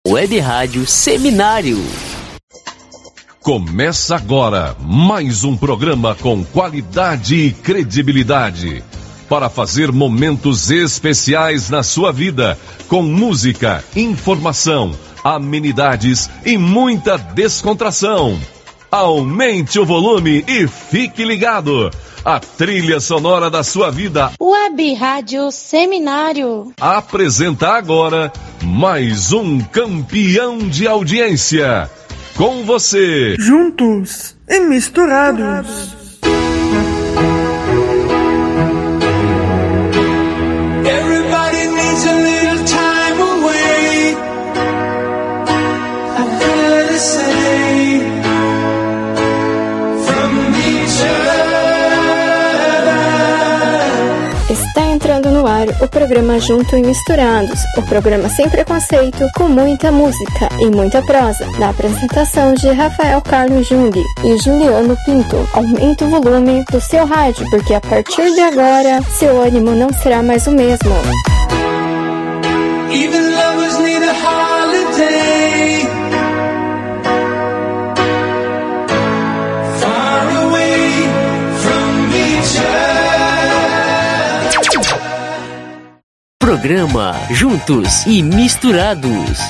Web Rádio Seminário. Começa agora mais um programa com qualidade e credibilidade para fazer momentos especiais na sua vida, com música, informação, amenidades e muita descontração. Aumente o volume e fique ligado. A trilha sonora da sua vida. Web Rádio Seminário. Apresenta agora mais um campeão de audiência. Com você. Juntos e misturados. Everybody needs a little time away. I gotta say, from each other. Está entrando no ar o programa Junto e Misturados, o programa sem preconceito, com muita música e muita prosa, na apresentação de Rafael Carlos Jung e Juliano Pinto. Aumente o volume do seu rádio, porque a partir de agora, seu ânimo não será mais o mesmo. Even lovers need a holiday. Far away from each other. Programa Juntos e Misturados.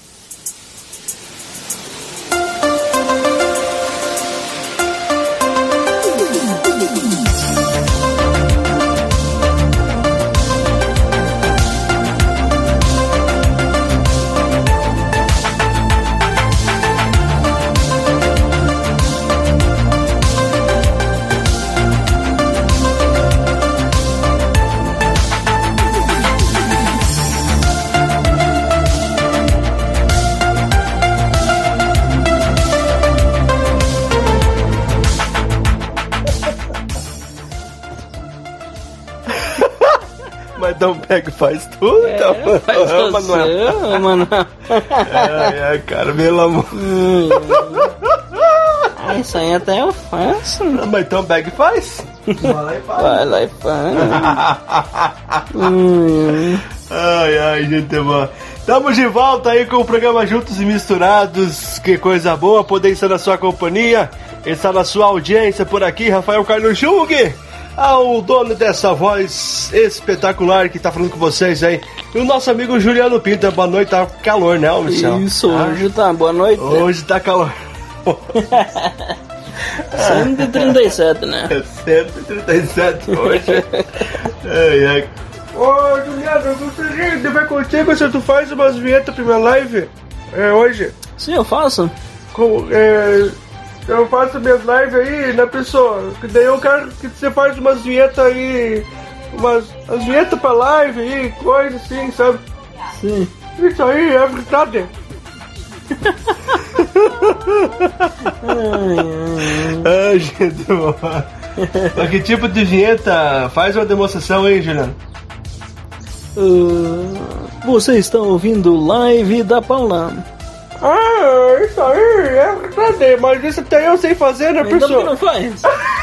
Então pega e faz tudo, então. Faz Manuel. Manuel. Cara, pelo amor. Isso aí até eu faço. Mas então pega e faz. Vai lá e faz. Vai lá e faz. Ai, gente boa. Estamos de volta aí com o programa Juntos e Misturados. Que coisa boa poder estar na sua companhia, estar na sua audiência por aqui, Rafael Carlos Jung. Ao dono dessa voz espetacular que tá falando com vocês aí, e o nosso amigo Juliano Pinto. Boa noite, tá calor, né, Almissão? Isso, hoje tá, boa noite. Hoje tá calor. 137, né? 137 hoje. Ai. Ô, Juliano, eu gostaria de ver contigo se tu faz umas vinhetas pra minha live hoje. Sim, eu faço. Eu faço minhas lives aí, né, pessoa? Que daí eu quero que você faz umas vinhetas aí, umas vinhetas pra live aí, coisa assim, sabe? Sim. Isso aí, é verdade. Ai, gente, mas que tipo de vinheta? Faz uma demonstração aí, Juliano. Vocês estão ouvindo Live da Paula. Isso aí, é verdade, mas isso até eu sei fazer, né, então pessoal? Não faz.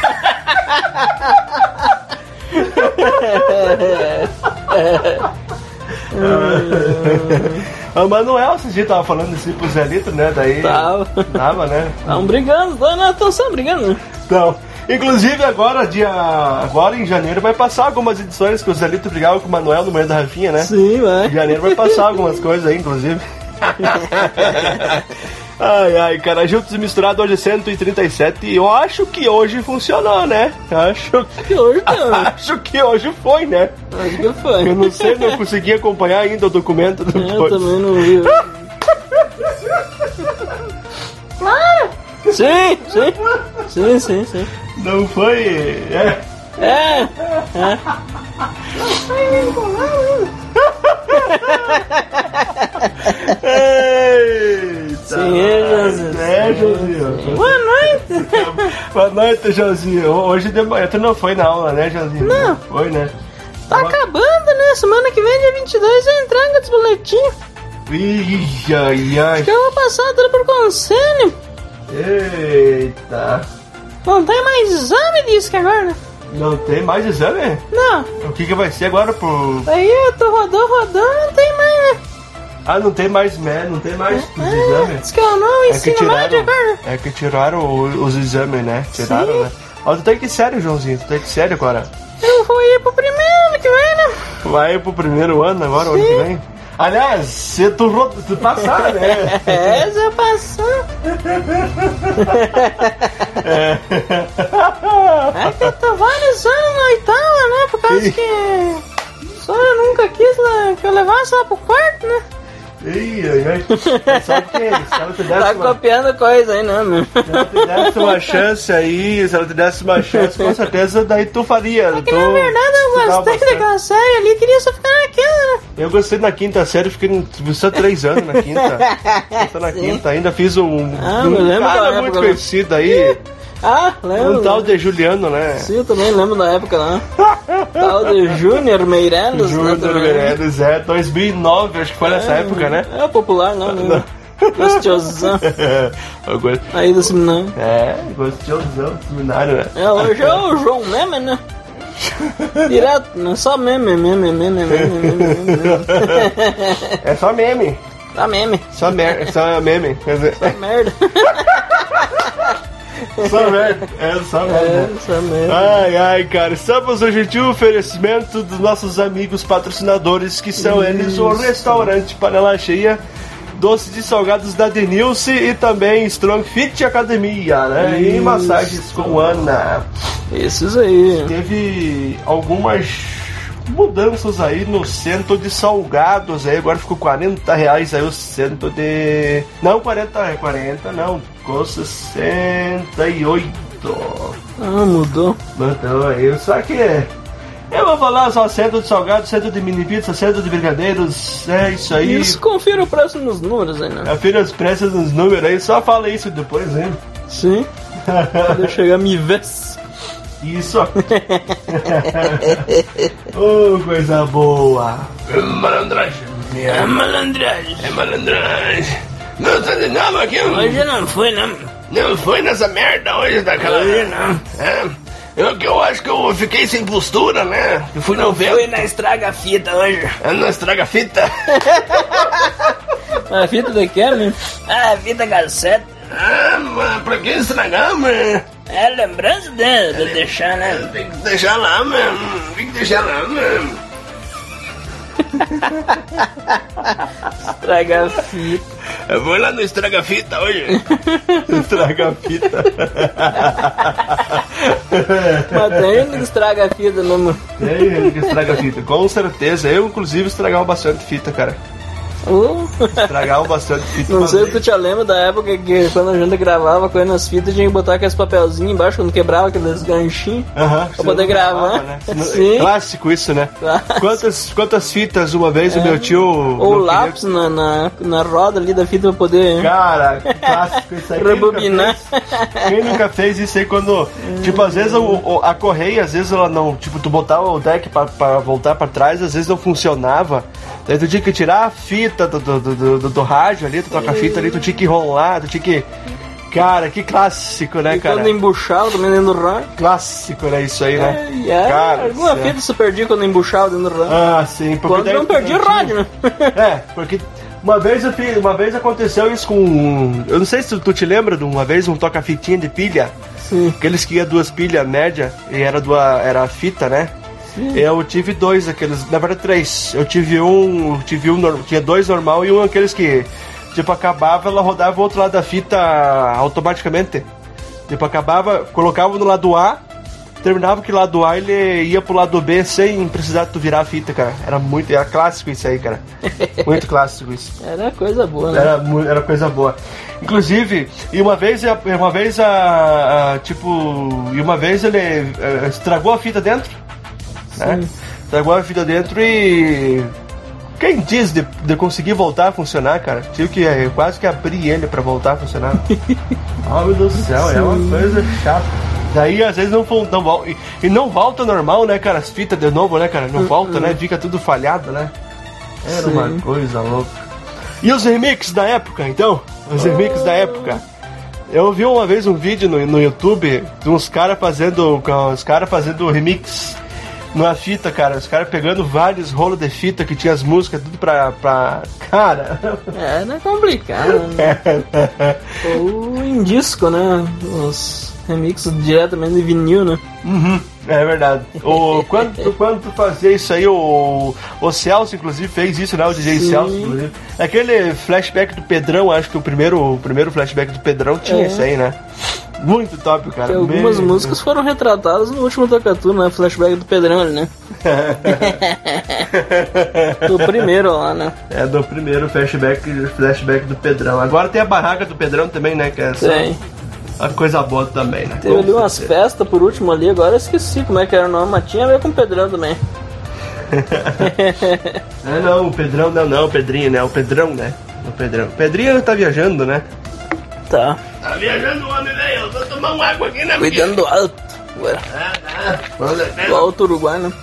O Manuel, esse dia tava falando assim pro Zelito, né, daí... Tava, né? Estavam brigando, não estão só brigando, né? Então, inclusive agora em janeiro vai passar algumas edições que o Zelito brigava com o Manuel no meio da Rafinha, né? Sim, vai. Em janeiro vai passar algumas coisas aí, inclusive. Ai, cara, Juntos e Misturados hoje é 137 e eu acho que hoje funcionou, né? Acho que hoje foi, né? Acho que foi. Eu não sei, não consegui acompanhar ainda o documento do Eu também não vi. Sim. Não foi... Eita! Sim, Josinho. Boa noite! Boa noite, Josinho. Hoje de manhã tu não foi na aula, né, Josinho? Não. Foi, né? Tá acabando, né? Semana que vem, dia 22, é entrega dos boletins. Ai. Que eu vou passar tudo por conselho. Eita. Não tem mais exame disso que agora, né? Não tem mais exame? Não. O que vai ser agora por... Aí eu tô rodando, não tem mais, né? Ah, não tem mais não tem mais os exames. Diz que eu não ensino médio agora. É que tiraram os exames, né? Tiraram, Sim. né? Ó, tu tem que ir sério, Joãozinho. Tu tem que ir sério agora. Eu vou ir pro primeiro ano que vem, né? Vai pro primeiro ano agora, o ano que vem? Aliás, se tu passar, né? Se eu passar. É que eu tô vários anos na oitava, né? Por causa que a senhora nunca quis que eu levasse lá pro quarto, né? Ai. Sabe que se ela te desse Tá copiando coisa aí, não, meu. Se ela te desse uma chance aí, com certeza daí tu faria. É que na verdade eu gostei daquela série ali, queria só ficar naquela, né? Eu gostei na quinta série, fiquei só 3 anos na quinta. Só na quinta, ainda fiz um cara muito conhecido aí. Lembro. Um tal de Juliano, né? Sim, eu também lembro da época lá. Tal de Júnior Meirelles. Júnior Meirelles, 2009, acho que foi nessa época, né? É popular, não. Gostosão. Aí do seminário. Gostosão do seminário, né? Hoje é o João Meme, né? Direto, não só meme. É só meme. Só meme. Só meme. Quer dizer... Só merda. Só merda. Só merda. Ai, cara. Estamos no gentil oferecimento dos nossos amigos patrocinadores, que são eles o restaurante Panela Cheia, doces e salgados da Denilce e também Strong Fit Academia, né? E massagens com Ana. Esses aí. Teve algumas mudanças aí no centro de salgados aí, agora ficou R$40 aí o centro de... Não, 40 não, ficou 68. Mudou aí, só que eu vou falar só centro de salgados, centro de mini pizza, centro de brigadeiros, é isso aí. Isso, confira o preço nos números aí, né? Confira os preços nos números aí, só fala isso depois, hein? Sim. Quando eu chegar me ver. Isso. Coisa boa. Malandragem. É malandragem. Não tá de nada aqui. Hoje não foi, não. Não foi nessa merda hoje daquela. Hoje não. Eu acho que eu fiquei sem postura, né? Eu fui no vento. Fui na estraga-fita hoje. Na estraga-fita? A fita de que, né? Fita cassete. Mas pra que estragar, mano? É lembrança de deixar, né? Tem que deixar lá, mano. Estraga-fita. Eu vou lá no estraga-fita hoje. Estraga-fita. Mas tem gente que estraga a fita mesmo. Tem gente que estraga a fita, com certeza. Eu, inclusive, estragava bastante fita, cara. Estragava bastante fita. Não sei se tu te lembra da época que quando a gente gravava coisa nas fitas, tinha que botar aqueles papelzinhos embaixo quando quebrava aqueles ganchinhos pra poder gravar. Né? Sim. Clássico isso, né? Quantas fitas uma vez o meu tio... Ou lápis na roda ali da fita pra poder... Cara, clássico isso aí. Rebobinar. Quem nunca fez isso aí quando... Tipo, às vezes a correia, às vezes ela não... Tipo, tu botava o deck pra voltar pra trás, às vezes não funcionava. Daí tu tinha que tirar a fita do rádio ali, tu toca a fita ali, tu tinha que enrolar, tu tinha que... Cara, que clássico, né, cara? Quando embuchava também dentro do rádio. Clássico, né, isso aí, né? Cara, alguma fita se perdia quando embuchava dentro do rádio. Ah, sim. Quando não perdia o rádio, né? Porque uma vez aconteceu isso com... Eu não sei se tu te lembra de uma vez um toca-fitinha de pilha. Sim. Aqueles que ia 2 pilhas média e era a fita, né? Eu tive 2 aqueles, na verdade 3. Eu tive tinha 2 normal e um aqueles que, tipo, acabava, ela rodava o outro lado da fita automaticamente. Tipo, acabava, colocava no lado A, terminava que lado A, ele ia pro lado B sem precisar tu virar a fita, cara. Era clássico isso aí, cara. Muito clássico isso. Era coisa boa, né? Era coisa boa. Inclusive, uma vez ele estragou a fita dentro. Né? Tragou a fita dentro e... Quem diz de conseguir voltar a funcionar, cara? Tive que quase que abrir ele pra voltar a funcionar. Oh, meu Deus do céu, é uma coisa chata. Daí às vezes não volta. E não volta normal, né, cara? As fitas de novo, né, cara? Não volta, né? Fica tudo falhado, né? Era uma coisa louca. E os remixes da época, então? Os remixes da época. Eu vi uma vez um vídeo no YouTube de uns caras fazendo remix numa fita, cara. Os caras pegando vários rolos de fita que tinha as músicas, tudo pra... Cara... Não é complicado, né? Ou em disco, né? Os remixes diretamente de vinil, né? Uhum, é verdade. Quando tu fazia isso aí, o Celso, inclusive, fez isso, né? O DJ Celso, inclusive. Aquele flashback do Pedrão, acho que o primeiro flashback do Pedrão tinha isso aí, né? Muito top, cara. E algumas músicas foram retratadas no último Tocatu, né? Flashback do Pedrão ali, né? Do primeiro lá, né? É, do primeiro flashback do Pedrão. Agora tem a barraca do Pedrão também, né? Que é só uma coisa boa também, né? Teve ali umas festas por último ali, agora eu esqueci como é que era o nome, mas tinha a ver com o Pedrão também. Não, o Pedrão não, o Pedrinho, né? O Pedrão, né? O Pedrão. O Pedrinho tá viajando, né? Tá. Tá viajando o homem, velho. Eu vou tomar uma água aqui, né? Cuidando do alto. Do Alto Uruguai, né?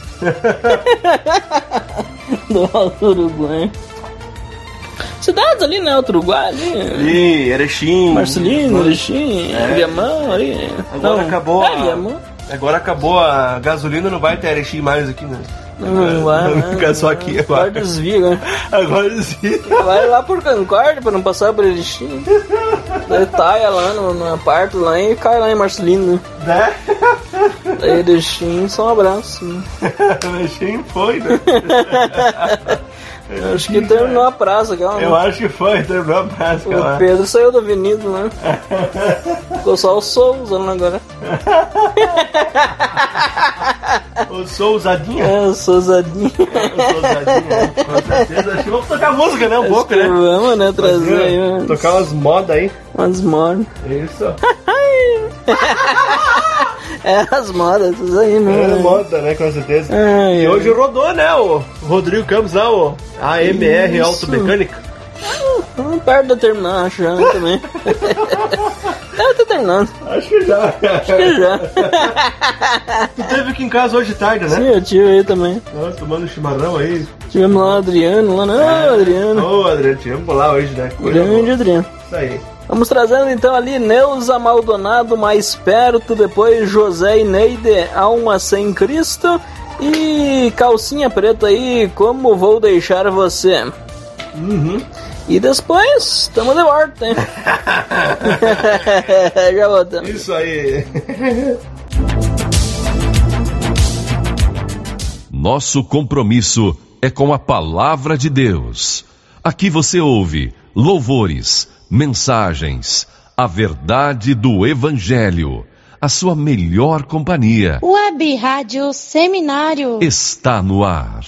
Do Alto Uruguai. Cidades ali, né? Alto Uruguai ali. Sim, Erechim. Marcelino, Erechim, Viamão ali. Agora acabou. Viamão. Agora acabou a gasolina, não vai ter Erechim mais aqui, né? Não vai, né? Fica só aqui agora. Agora desvia, né? Agora desvia. Vai lá por Concórdia pra não passar por Erechim. Daí taia lá no aparto lá e cai lá em Marcelino. Né? Daí Erechim, só um abraço. Né? Erechim foi, né? Acho que terminou a praça, calma. Eu acho que foi, terminou a praça. O Pedro saiu da avenida, né? Ficou só o Souza lá agora. O Souzadinha? É, o Souzadinha. O Souzadinha, com certeza. Acho que vamos tocar música, né? Um pouco, né? Vamos, né? Trazer aí, mano. Tocar umas modas aí. Umas modas. Isso. É, as modas, isso aí, né? É moda, né? Com certeza. E hoje rodou, né? O Rodrigo Campos lá, o AMR Automecânica. Perto de terminar, acho já, né, também. Deve ter terminado. Acho que já. Acho que já. Tu teve aqui em casa hoje de tarde, né? Sim, eu tive aí também. Nossa, tomando chimarrão aí. Tivemos lá o Adriano, lá, não, Adriano. Ô, Adriano, tivemos lá hoje, né? Grande Adriano. Isso aí. Vamos trazendo então ali Neuza Maldonado mais perto, depois José e Neide, Alma Sem Cristo e Calcinha Preta aí, Como Vou Deixar Você. Uhum. E depois, estamos de volta, hein? Já voltamos. Isso aí. Nosso compromisso é com a palavra de Deus. Aqui você ouve louvores, mensagens, a verdade do Evangelho, a sua melhor companhia. Web Rádio Seminário Está no ar.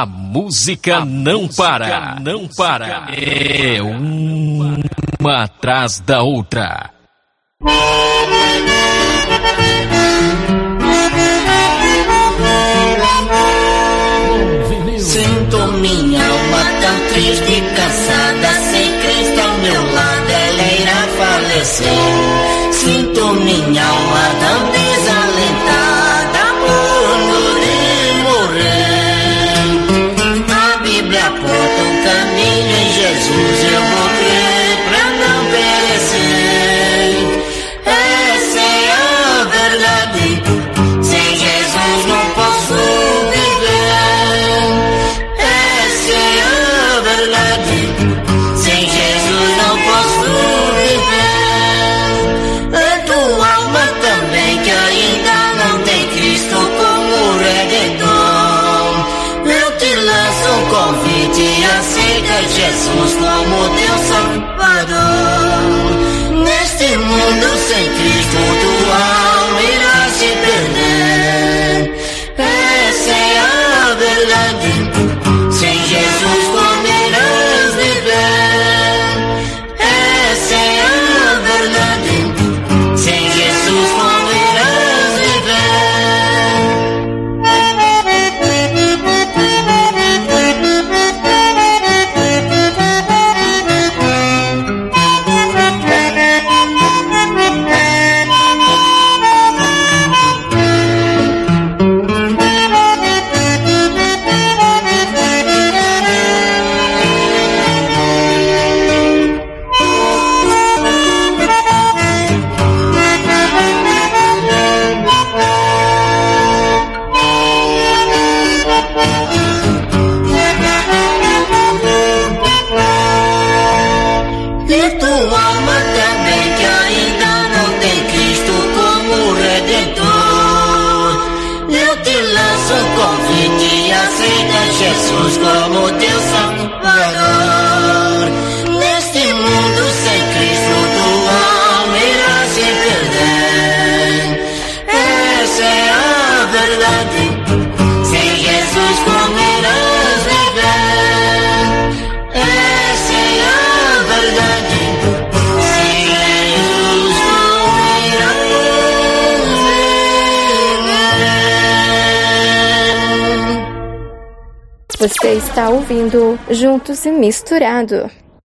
A música não para. Não para. É uma atrás da outra. Sinto minha alma tão triste e cansada, sem Cristo ao meu lado ela irá falecer. Sinto minha alma tão desalentada por morrer. A Bíblia aponta um caminho em Jesus, eu vou crer pra não perecer. Essa é a verdade, sem Jesus não posso viver. Essa é a verdade, sem Jesus não posso viver. A tua alma também que ainda não tem Cristo como Redentor, eu te lanço um convite, aceita Jesus como teu Salvador. Neste mundo sem Cristo tua alma irá se perder. Essa é a verdade, sem Jesus como irás viver. Essa é a verdade, sem Jesus como irás Jesus como teu Salvador. Neste mundo sem Cristo tua alma irá se perder. Essa é a verdade, sem Jesus como irás viver. Essa é a verdade, sem Jesus como irás viver. Você está ouvindo Juntos e Misturado.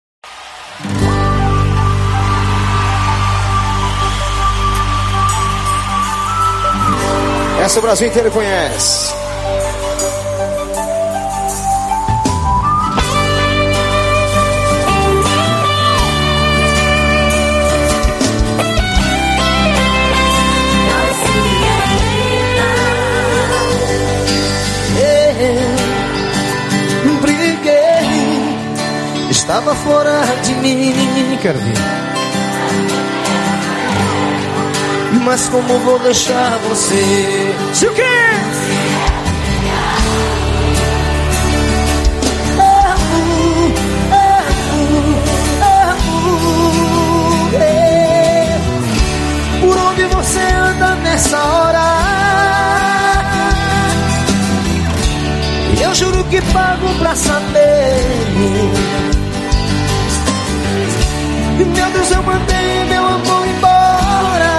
Essa o Brasil inteiro conhece. Estava fora de mim, quero ver. Mas como vou deixar você? Se o quê? Por onde você anda nessa hora? Eu juro que pago pra saber. Meu Deus, eu mandei meu amor embora.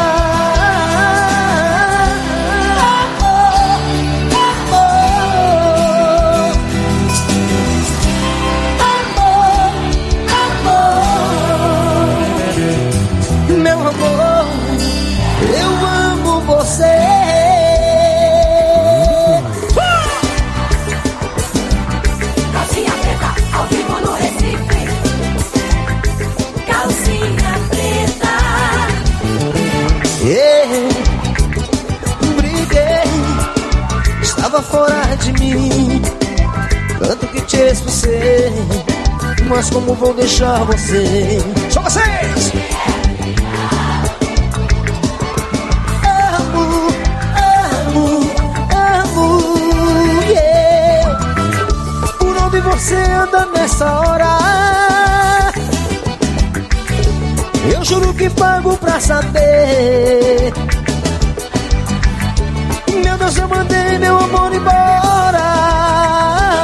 Meu amor, eu amo você. Calcinha preta, ao vivo no Recife. Calcinha preta. Briguei, estava fora de mim. Tanto que te expulsei, mas como vou deixar você? Só vocês! Amo, yeah. Por onde você anda nessa hora? Eu juro que pago pra saber. Meu Deus, eu mandei meu amor embora.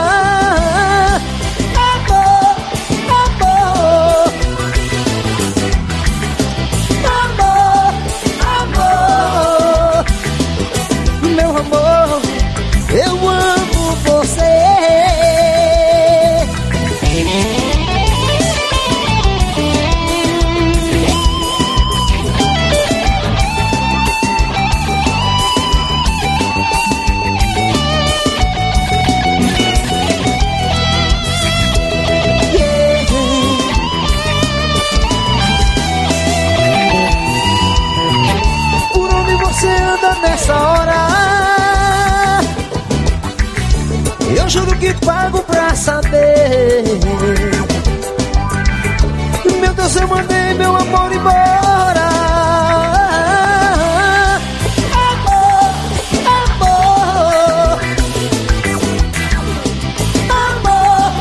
que pago pra saber. Meu Deus, eu mandei meu amor embora. Amor, amor, amor,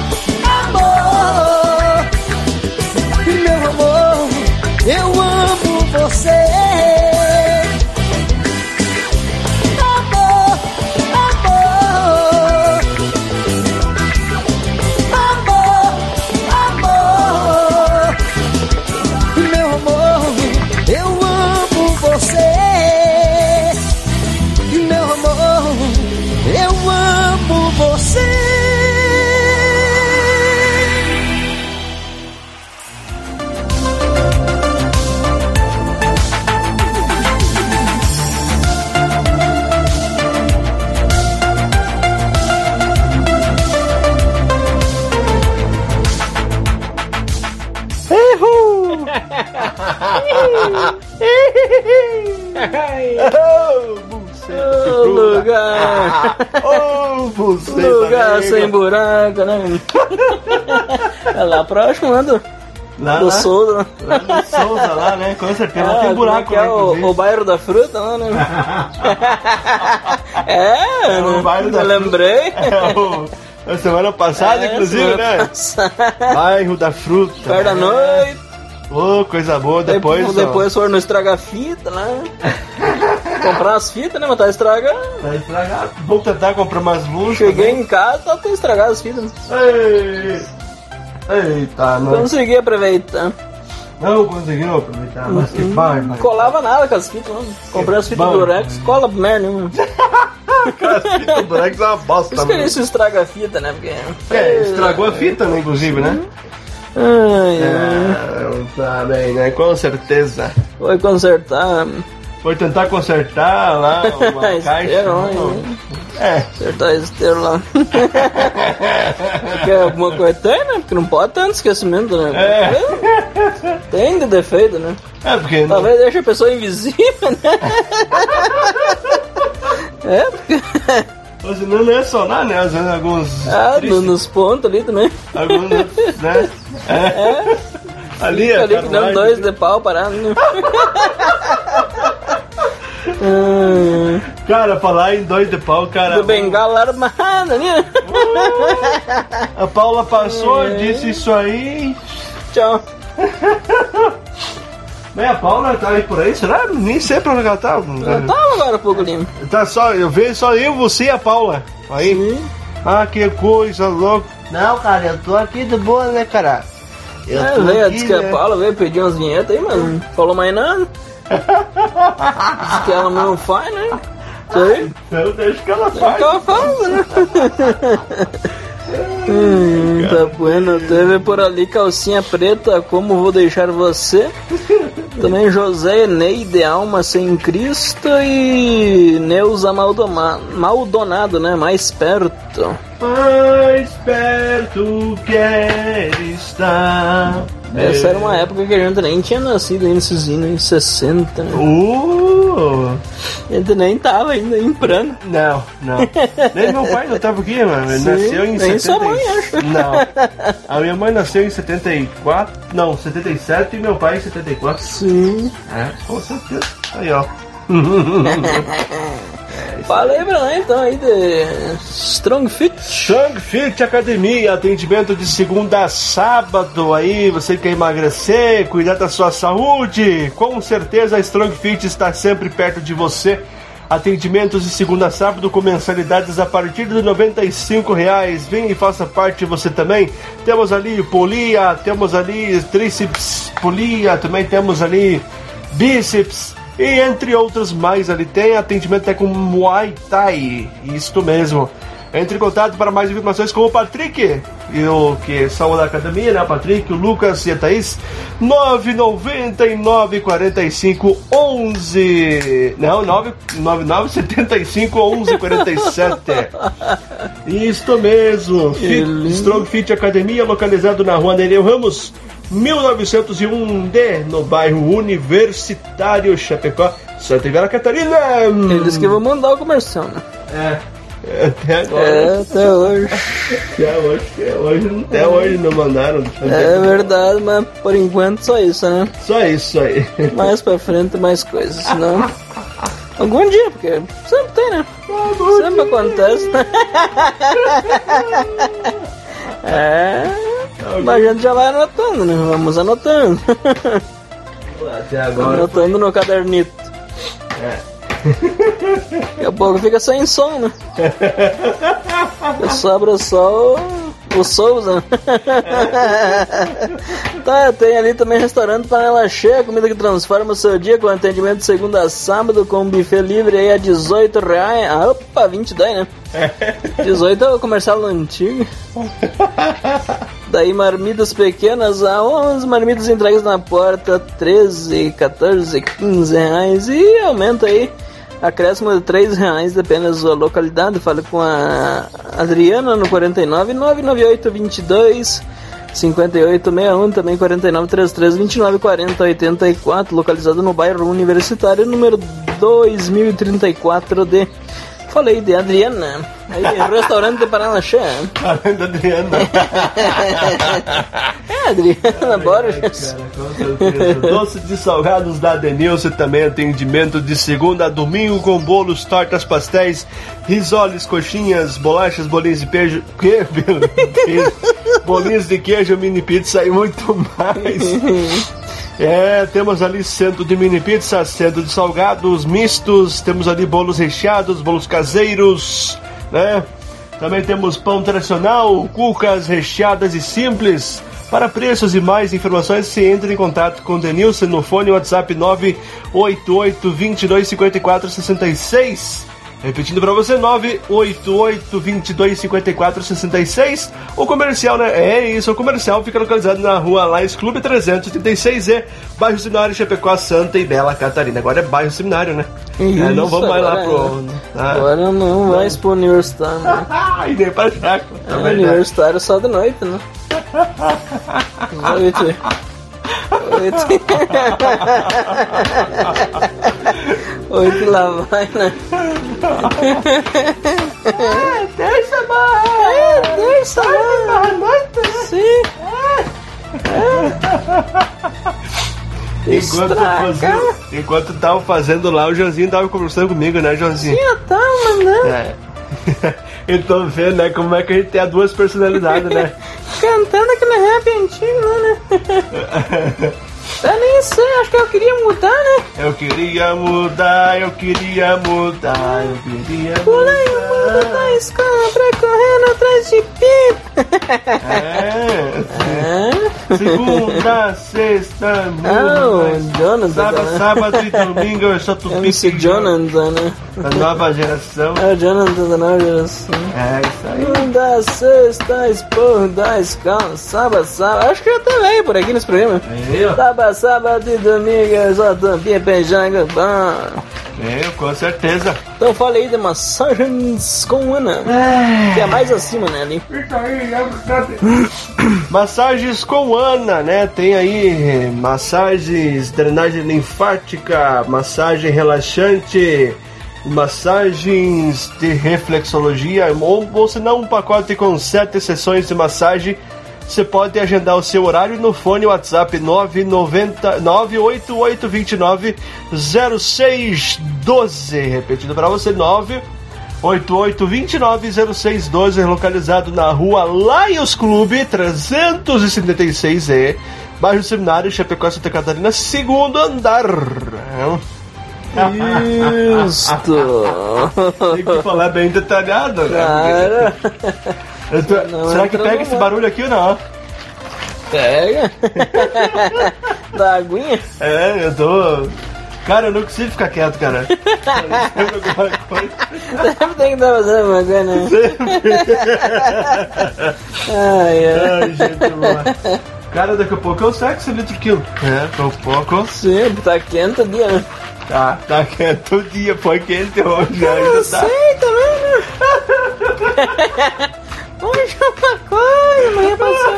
amor. Meu amor, eu amo você. Lugar, lugar sem buraco, né? É lá próximo, né? Do Souza. Lá do Souza, lá, né? Com certeza. Lá tem buraco, né? O bairro da fruta, lá, né? O bairro da lembrei. A semana passada, inclusive, né? Bairro da fruta. Perto da noite. Ô, coisa boa, depois foram no estraga-fita lá. Comprar as fitas, né? Mas tá estragado. Tá estragado. Vamos tentar comprar mais luzes. Cheguei também em casa, tá tudo estragado as fitas. Eita, não. Consegui aproveitar. Não conseguiu aproveitar, mas que faz, mas... Colava nada com as fitas, não. Comprei as fitas do Durex, cola merda nenhuma. As fitas do Durex é uma bosta, né? Por isso que isso estraga a fita, né? Porque... estragou a fita, né? Inclusive, né? Tá bem, né? Com certeza. Foi consertar. Foi tentar consertar lá uma caixa. Acertar esteiro lá. Quer alguma coisa? Tem, né? Porque não pode tanto esquecimento, né? Tem de defeito, né? Porque talvez deixe a pessoa invisível, né? Porque... Mas não é só lá, né? Às vezes alguns... nos pontos ali também. Alguns, né? Ali, que não 2 de pau parado, né? Cara, falar em 2 de pau, cara... Do bengala armada, né? A Paula passou, disse isso aí... Tchau. Mas a Paula tá aí por aí, será? Nem sei pra onde ela tá. Ela tava agora há pouco tempo. Tá só, eu vejo só eu, você e a Paula. Aí. Sim. Ah, que coisa louca. Não, cara, eu tô aqui de boa, né, cara? Disse que a Paula veio pedir umas vinhetas aí, mas não falou mais nada. Disse que ela mesmo faz, né? Sei. Eu deixo que ela faz. Que ela faz, né? Tá bueno, teve por ali Calcinha Preta, Como Vou Deixar Você. Também José Neide, Alma Sem Cristo. E Neuza Maldonado, né? Mais perto. Mais perto quer estar. Essa era uma época que a gente nem tinha nascido ainda, esses anos, em 60, né? A gente nem tava ainda em prano. Não. Nem meu pai não tava aqui, mano. Ele nasceu em 70... sua mãe, acho. Não. A minha mãe nasceu em 74... Não, 77 e meu pai em 74. Sim. Com certeza. Aí, ó. Falei pra lá então aí de Strong Fit. Strong Fit Academia, atendimento de segunda a sábado. Aí você quer emagrecer, cuidar da sua saúde, com certeza a Strong Fit está sempre perto de você. Atendimentos de segunda a sábado com mensalidades a partir de R$95. Vem e faça parte você também. Temos ali polia, temos ali tríceps polia, também temos ali bíceps. E entre outros mais, ali tem atendimento com Muay Thai. Isto mesmo. Entre em contato para mais informações com o Patrick, e o que são da academia, né? O Patrick, o Lucas e a Thaís. 999 45 11. Não, 999 75 11 47. Isto mesmo. Strong Fit Academia, localizado na rua Nereu Ramos 1901D, no bairro Universitário Chapecó, Santa Catarina. Eles que vão mandar o comercial, né? Até agora. Até hoje. Até hoje não mandaram. É verdade, mas por enquanto só isso, né? Só isso aí. Mais pra frente, mais coisas, senão... Algum dia, porque sempre tem, né? Sempre acontece. Mas a gente já vai anotando, né? Vamos anotando. Até agora. Anotando no cadernito. Daqui a pouco fica sem som, né? Sobra só o Souza. Tá, tem ali também restaurante Panela Cheia, comida que transforma o seu dia, com atendimento de segunda a sábado, com buffet livre aí a R$18. Opa, 22, né? 18 é o comercial antigo. Daí marmitas pequenas a 11, marmitas entregues na porta 13, 14, 15 reais. E aumenta aí, acréscimo de R$3, depende da sua localidade. Fale com a Adriana no 49 998 22 5861, também 49 33 29 40 84, localizado no bairro Universitário, número 2034D. Falei de Adriana. Aí, restaurante Panela Cheia. Falando de Adriana. Adriana Borges. Com certeza. Doce de salgados da Denilson, também atendimento de segunda a domingo, com bolos, tortas, pastéis, risoles, coxinhas, bolachas, bolinhos de queijo. Bolinhos de queijo, mini pizza e muito mais. Temos ali centro de mini pizza, centro de salgados mistos, temos ali bolos recheados, bolos caseiros, né? Também temos pão tradicional, cucas recheadas e simples. Para preços e mais informações, se entre em contato com o Denilson no fone WhatsApp 988 22 54 66. Repetindo para você, 988 22 54 66. O comercial, né? É isso, o comercial fica localizado na rua Lais Clube 386E, bairro Seminário, Chapecó, Santa e Bela Catarina. Agora é bairro Seminário, né? Isso, não vamos mais lá pro... Agora não vai pro Universitário, né? E nem pra Jaco. Universitário só de noite, né? Noite. Oito lá vai, né? Terça barra! Terça barra! Noite! Sim! Enquanto tava fazendo lá, o Joãozinho tava conversando comigo, né, Joãozinho? Sim, eu tava mandando. Eu tô vendo, né, como é que a gente tem as duas personalidades, né? Cantando aquele rap antigo, né? Eu nem sei, acho que eu queria mudar, né? Eu queria mudar. Pulei o mundo da escola pra correr atrás de pipa. Segunda, sexta, sábado e domingo eu sou tudo MC Jonathan, né? A nova geração. É o Jonathan da nova geração. É isso aí. Segunda, sexta, esporro da escola, sábado. Acho que eu até veio por aqui nesse programa. Sábado e domingo eu só tampinha, penjanga, bom. Com certeza. Então fala aí de massagens com Ana, que é mais acima, né, ali. Massagens com Ana, né? Tem aí massagens, drenagem linfática, massagem relaxante, massagens de reflexologia, ou se não, um pacote com 7 sessões de massagem. Você pode agendar o seu horário no fone WhatsApp 988290612. Repetindo para você, 988290612, localizado na rua Lions Clube 376E, bairro Seminário, Chapecó, Santa Catarina, segundo andar. Isso. Tem que falar bem detalhado, né? Cara. Será que pega esse barulho aqui ou não? Pega. Da aguinha? Eu tô... Cara, eu não consigo ficar quieto, cara. Sempre tem que estar fazendo alguma coisa, né? Ai, gente boa. Cara, daqui a pouco eu saco esse litro quilo. Daqui a pouco. Sim, tá quente o dia, né? Tá quente o dia, foi quente hoje. Eu sei também, né? Hoje é uma coisa, amanhã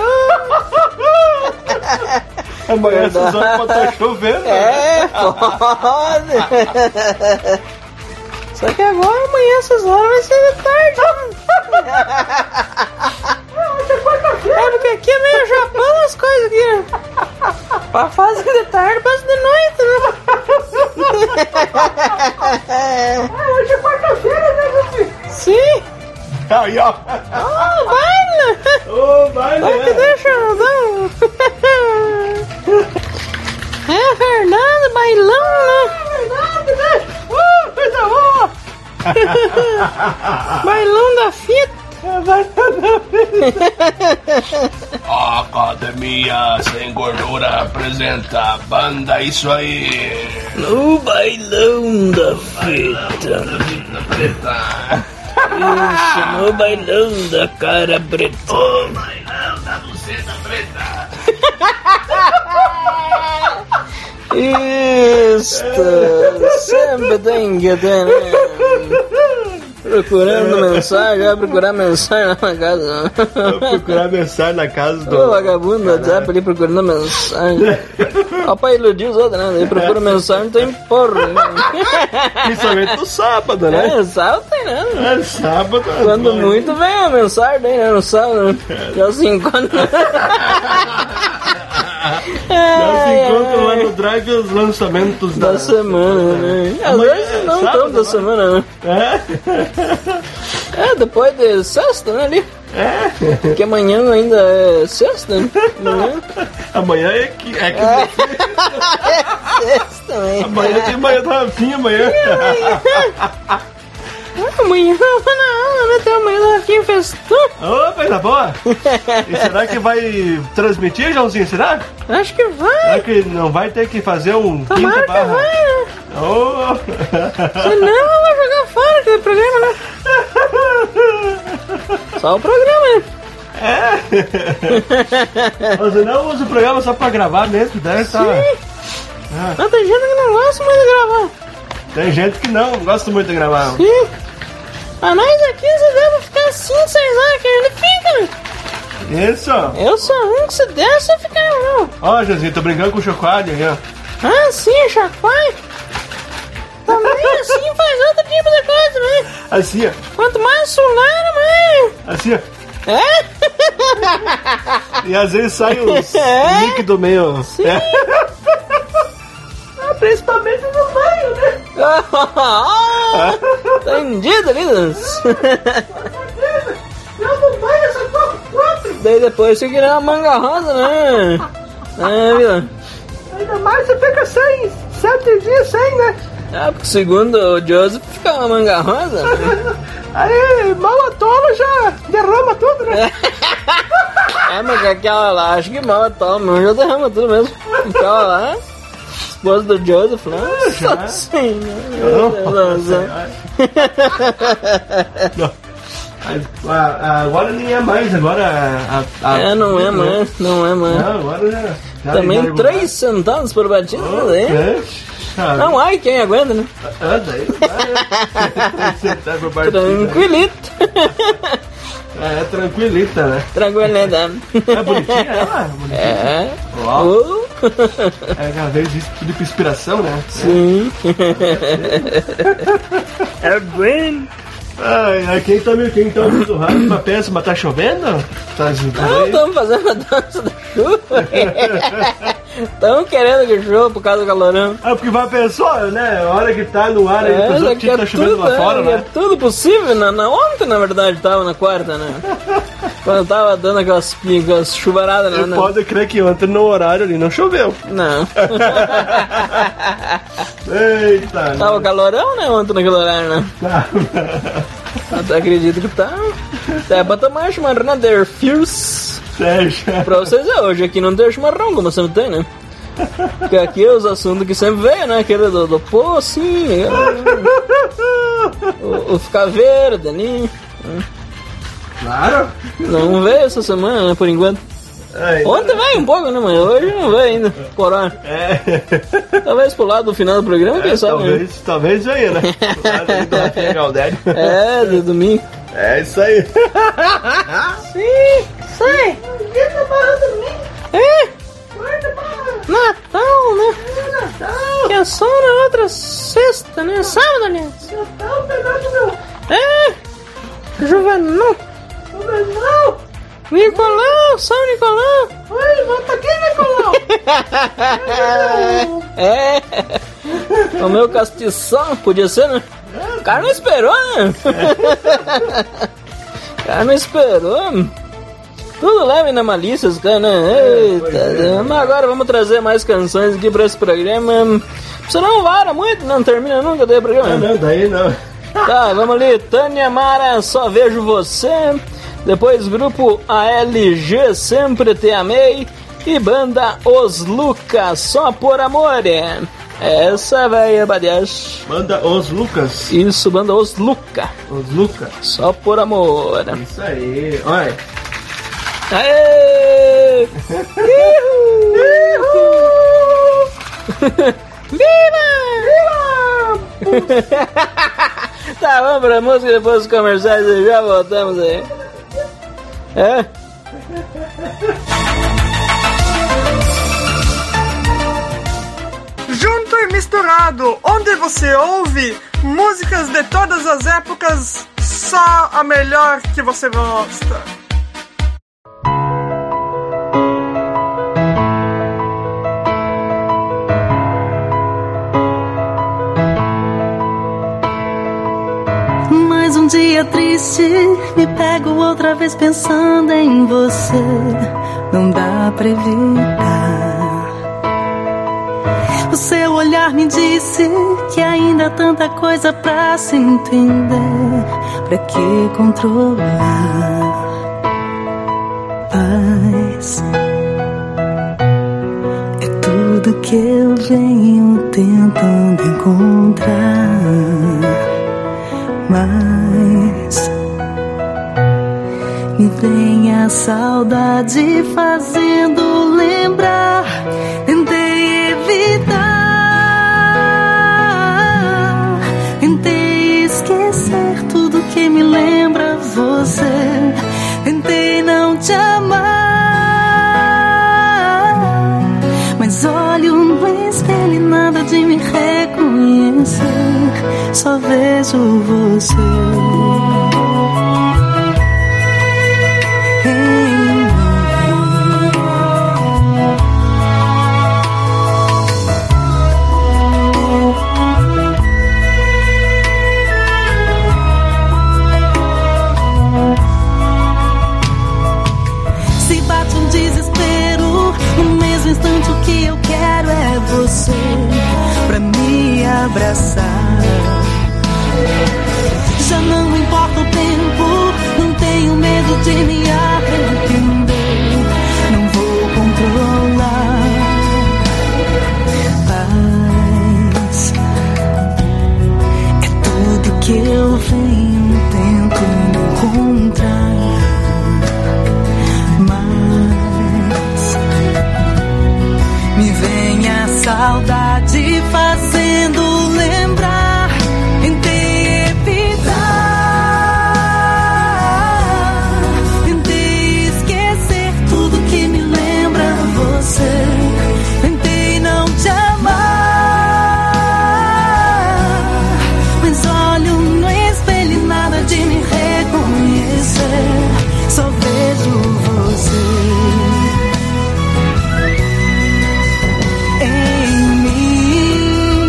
passou. Amanhã essas horas pode estar chovendo. Pode. Só que agora, amanhã, essas horas vai ser de tarde. É porque aqui é meio Japão as coisas aqui. Pra fazer de tarde, passa de noite, né? Hoje é quarta-feira, né, Gufi? Sim. Aí, ó. Baila! Baila! Vai que deixa eu dar. É verdade, bailão, né? É verdade, né? Coisa boa! Bailão da fita! Academia Sem Gordura apresenta a banda Isso Aí. No bailão da fita. Isso, no bailão da cara preta. O bailão da buceta preta. Isto sempre tem que ter, né? Procurando mensagem, vai procurar mensagem lá na casa. Vai procurar mensagem na casa do... Ô, vagabundo do WhatsApp ali procurando mensagem. Ó, pra iludir os outros, né? Ele procura mensagem, não tem porra. Principalmente no sábado, né? É, sábado tem, né? É, sábado. Quando muito vem a mensagem, né? No sábado, já se encontra. Já se encontram lá no Drive os lançamentos da semana, né? Às vezes não tanto da semana, né? É, depois de sexta, né, ali? Porque amanhã ainda é sexta, né? Amanhã é que... É sexta, né? Amanhã tem manhã da Rafinha, amanhã. Amanhã eu vou na aula, né? Tem amanhã da Rafinha festão. Ô, coisa boa! E será que vai transmitir, Joãozinho? Será? Acho que vai. Será que não vai ter que fazer um Tomara que vai, né? Oh. Senão eu vou jogar fora aquele programa, né? Só o programa, né? Você não usa o programa só pra gravar mesmo, deve estar. Mas tem gente que não gosta muito de gravar. Tem gente que não gosta muito de gravar. Sim. A nós aqui você deve ficar 5, 6 horas que ele fica, né? Isso. Eu sou um que se der, você fica não. Ó, Joãozinho, tô brincando com o Chocolate aqui, ó. Ah, sim, Chocolate. Também assim faz outro tipo de coisa, né? Assim, ó. Quanto mais sular, mais. Assim, ó. É? E às vezes sai os líquidos meio... Sim. Principalmente no banho, né? Entendido, lindas. Eu no banho, essa coisa própria. Daí depois você queria uma manga rosa, né? É, viu? Ainda mais você fica 7 dias sem, né? Ah, porque segundo o Joseph fica uma manga rosa. Aí, mal atolo já derrama tudo, né? Mas aquela lá, acho que mal atolo já derrama tudo mesmo. Aquela lá... Esposa do Joseph, né? Nossa Senhora. Agora nem é mais, agora... não é mais. Não, agora já também 3 centavos por batida, né? Não, ai, quem aguenta, né? Anda aí, tranquilito. É tranquilita, né? Tranquilita. É bonitinha ela? É. É aquela vez isso tudo com inspiração, né? Sim. É bem. Quem tá ouvindo o rádio pra peça, mas tá chovendo? Não, estamos fazendo a dança da chuva. Estamos querendo que chova por causa do calorão. Porque vai pensar, né? A hora que tá no ar aí, pessoa que tá chovendo lá fora, né? É tudo possível, né? Ontem, na verdade, tava na quarta, né? Quando tava dando aquelas chuvaradas, né? Pode crer que ontem no horário ali não choveu. Não. Eita. Tava calorão, né? Ontem naquele horário, né? Eu acredito que tá. É pra tomar chimarrão der Fierce. Pra vocês hoje aqui não tem chimarrão, como sempre tem, né? Porque aqui é os assuntos que sempre vem, né? Aquele do pô, sim. O ficar verde ali. Claro. Não veio essa semana, né? Por enquanto. Ontem veio um pouco, né, mas hoje não veio ainda. Corona. Talvez pro lado do final do programa, quem sabe? Talvez venha, né? Pro lado do Rafinha Galdério. De domingo. É isso aí. Sim, sai. Natal, né? Que é só na outra sexta, né? Sábado, aliás. Eu tava pegando meu... Juvenal. Nicolau, São Nicolau. Oi, volta aqui, Nicolau. O meu castição, podia ser, né? O cara não esperou, né? O cara não esperou. Tudo leve na malícia, os caras, né? Eita, mas agora vamos trazer mais canções aqui pra esse programa. Você não vara muito, não termina nunca daí o programa. Não, daí não. Tá, vamos ali. Tânia Mara, Só Vejo Você. Depois grupo ALG, Sempre Te Amei. E banda Os Lucas, Só Por Amor. Essa vai, Abadias. Banda Os Lucas? Isso, banda Os Lucas. Os Lucas. Só Por Amor. Isso aí, olha. Aê! Viva! Tá, vamos pra música e depois os comerciais e já voltamos aí. Junto e misturado, onde você ouve músicas de todas as épocas, só a melhor que você gosta. Mais um dia triste, me pego outra vez pensando em você. Não dá pra evitar. O seu olhar me disse que ainda há tanta coisa pra se entender. Pra que controlar? Paz é tudo que eu venho tentando encontrar. Mas me vem a saudade fazendo lembrar. Tentei evitar, tentei esquecer tudo que me lembra você. Tentei não te amar, mas olho no espelho e nada de me reconhecer. Só vejo você em mim. Se bate um desespero, no mesmo instante o que eu quero é você pra me abraçar. Já não importa o tempo, não tenho medo de me arrepender. Não vou controlar. Paz é tudo que eu venho tentando encontrar. Mas me vem a saudade fazendo lembrar. Tentei não te amar, mas olho no espelho e nada de me reconhecer. Só vejo você em mim.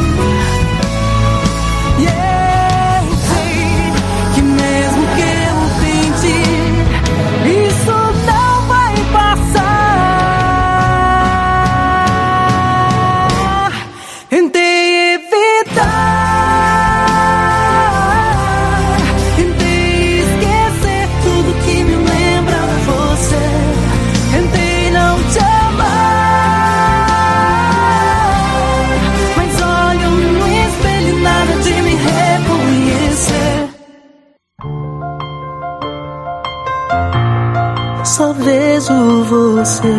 Yeah, sei que mesmo que eu tente, isso não vai passar. Tentei evitar, tentei esquecer tudo que me lembra você. Tentei não te amar, mas olho no espelho e nada de me reconhecer. Só vejo você.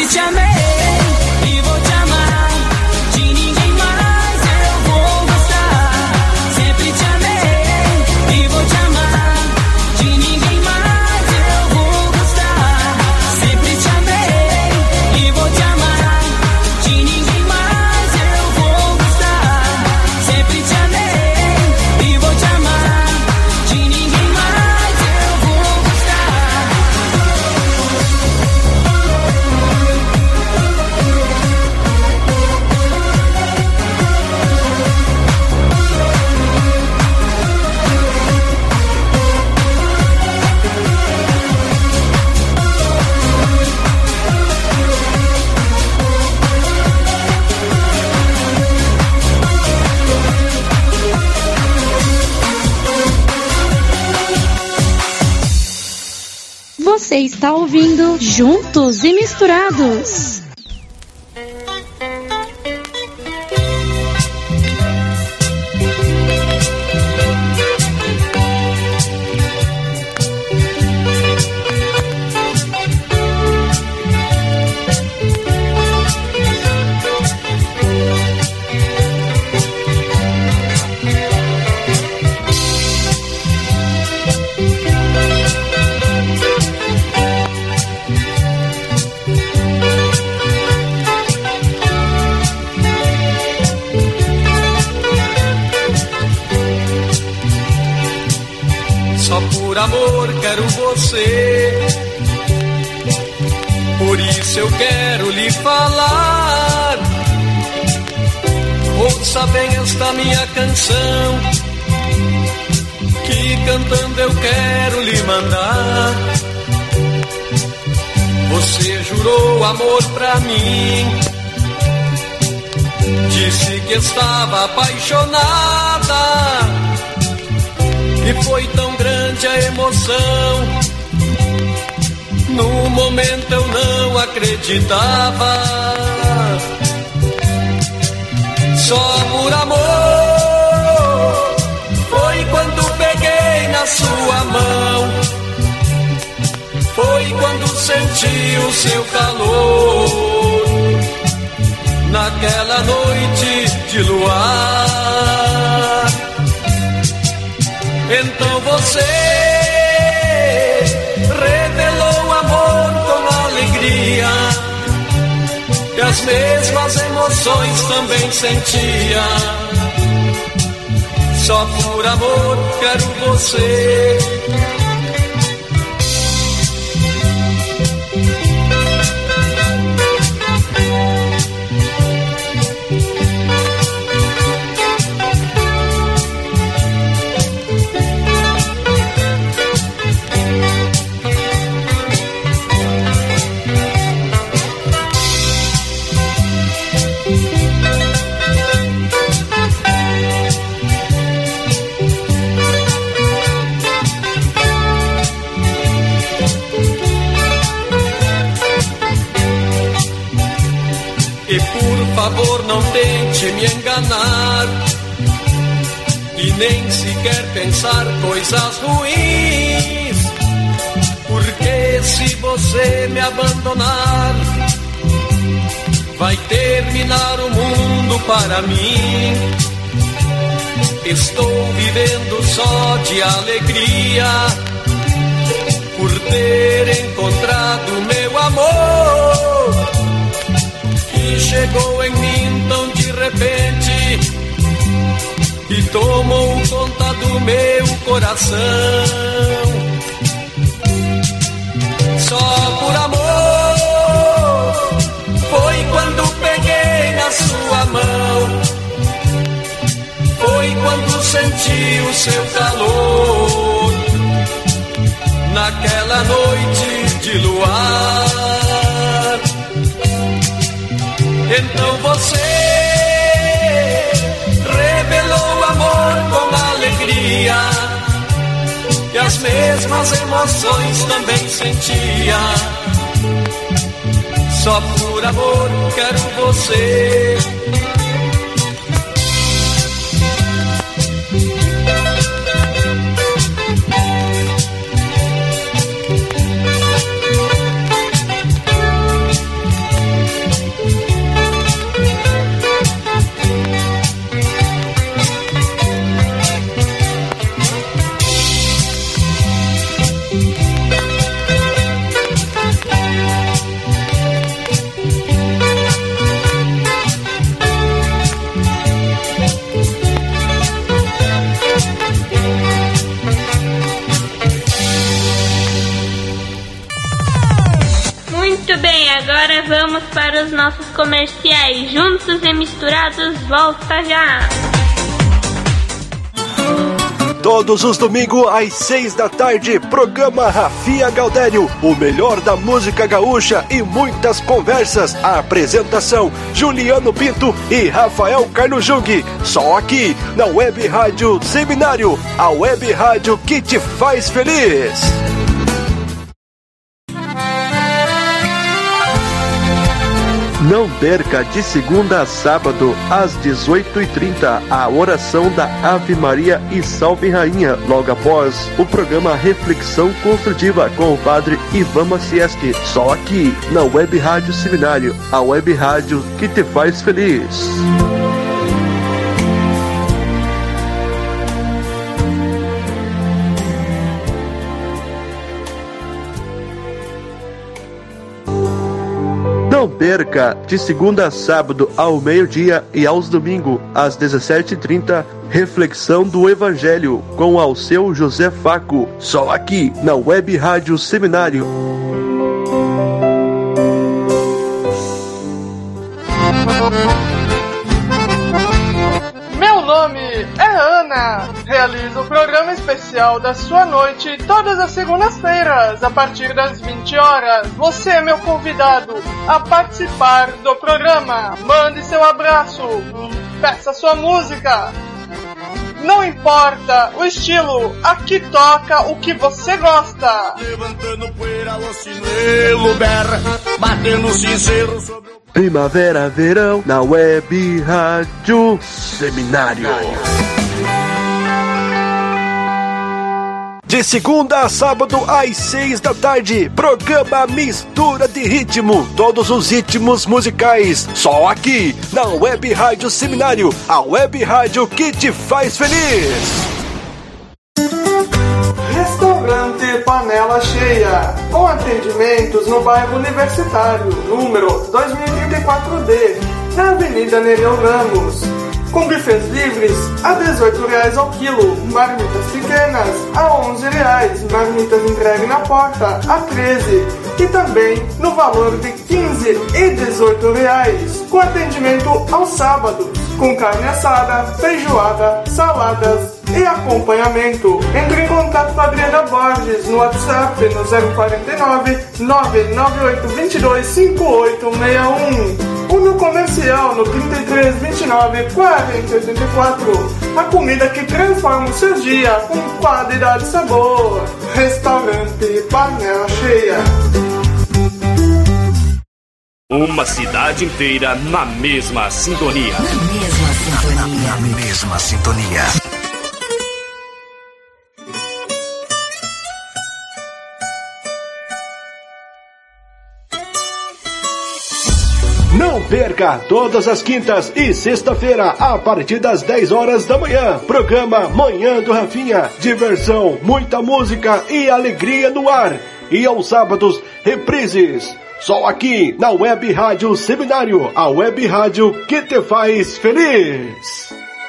Sempre te amei e vou te amar. De ninguém mais eu vou gostar. Sempre te amei e vou te amar. De ninguém mais eu vou gostar. Sempre te amei e vou te amar. De ninguém mais eu vou gostar. Sempre te amei e vou te amar. De ninguém mais eu vou gostar. Você está ouvindo Juntos e Misturados. Só por amor quero você, por isso eu quero lhe falar. Ouça bem esta minha canção, que cantando eu quero lhe mandar. Você jurou amor pra mim, disse que estava apaixonada. E foi tão grande a emoção, no momento eu não acreditava. Só por amor, foi quando peguei na sua mão, foi quando senti o seu calor, naquela noite de luar. Então você revelou amor com alegria, e as mesmas emoções também sentia. Só por amor quero você. E por favor não tente me enganar, e nem sequer pensar coisas ruins, porque se você me abandonar, vai terminar o mundo para mim. Estou vivendo só de alegria, por ter encontrado meu amor, que chegou em mim tão de repente e tomou conta do meu coração. Só por amor, foi quando peguei na sua mão, foi quando senti o seu calor, naquela noite de luar. Então você revelou amor com alegria, e as mesmas emoções também sentia. Só por amor quero você. Muito bem, agora vamos para os nossos comerciais. Juntos e Misturados, volta já! Todos os domingos às 6 da tarde, programa Rafinha Gaudério, o melhor da música gaúcha e muitas conversas. A apresentação, Juliano Pinto e Rafael Carlos Jung. Só aqui, na Web Rádio Seminário, a Web Rádio que te faz feliz. Não perca de segunda a sábado, às 18h30, a oração da Ave Maria e Salve Rainha, logo após o programa Reflexão Construtiva com o Padre Ivan Macieski, só aqui na Web Rádio Seminário, a Web Rádio que te faz feliz. Não perca, de segunda a sábado ao meio-dia e aos domingos às 17h30, Reflexão do Evangelho com Alceu José Faco, só aqui na Web Rádio Seminário. Meu nome é Ana. Realizo o programa especial da sua noite todas as segundas-feiras, a partir das 20 horas. Você é meu convidado a participar do programa. Mande seu abraço, peça sua música. Não importa o estilo, aqui toca o que você gosta. Levantando poeira, o sinelo berra, batendo sincero sobre o... Primavera, verão, na Web Rádio Seminário. De segunda a sábado às 6 da tarde, programa Mistura de Ritmo, todos os ritmos musicais, só aqui na Web Rádio Seminário, a Web Rádio que te faz feliz. Restaurante Panela Cheia, com atendimentos no bairro Universitário, número 2034D, na Avenida Nereu Ramos. Com bufês livres a R$18 ao quilo, marmitas pequenas a R$11, marmitas entregue na porta a R$13 e também no valor de R$15 e R$18, com atendimento aos sábados, com carne assada, feijoada, saladas e acompanhamento. Entre em contato com a Adriana Borges no WhatsApp no 049 998 22 5861 ou no comercial no 33 29 40 84. A comida que transforma o seu dia com qualidade e sabor. Restaurante Panela Cheia. Uma cidade inteira na mesma sintonia. Na mesma sintonia. Não perca, todas as quintas e sexta-feira, a partir das 10 horas da manhã, programa Manhã do Rafinha, diversão, muita música e alegria no ar. E aos sábados, reprises, só aqui na Web Rádio Seminário, a Web Rádio que te faz feliz.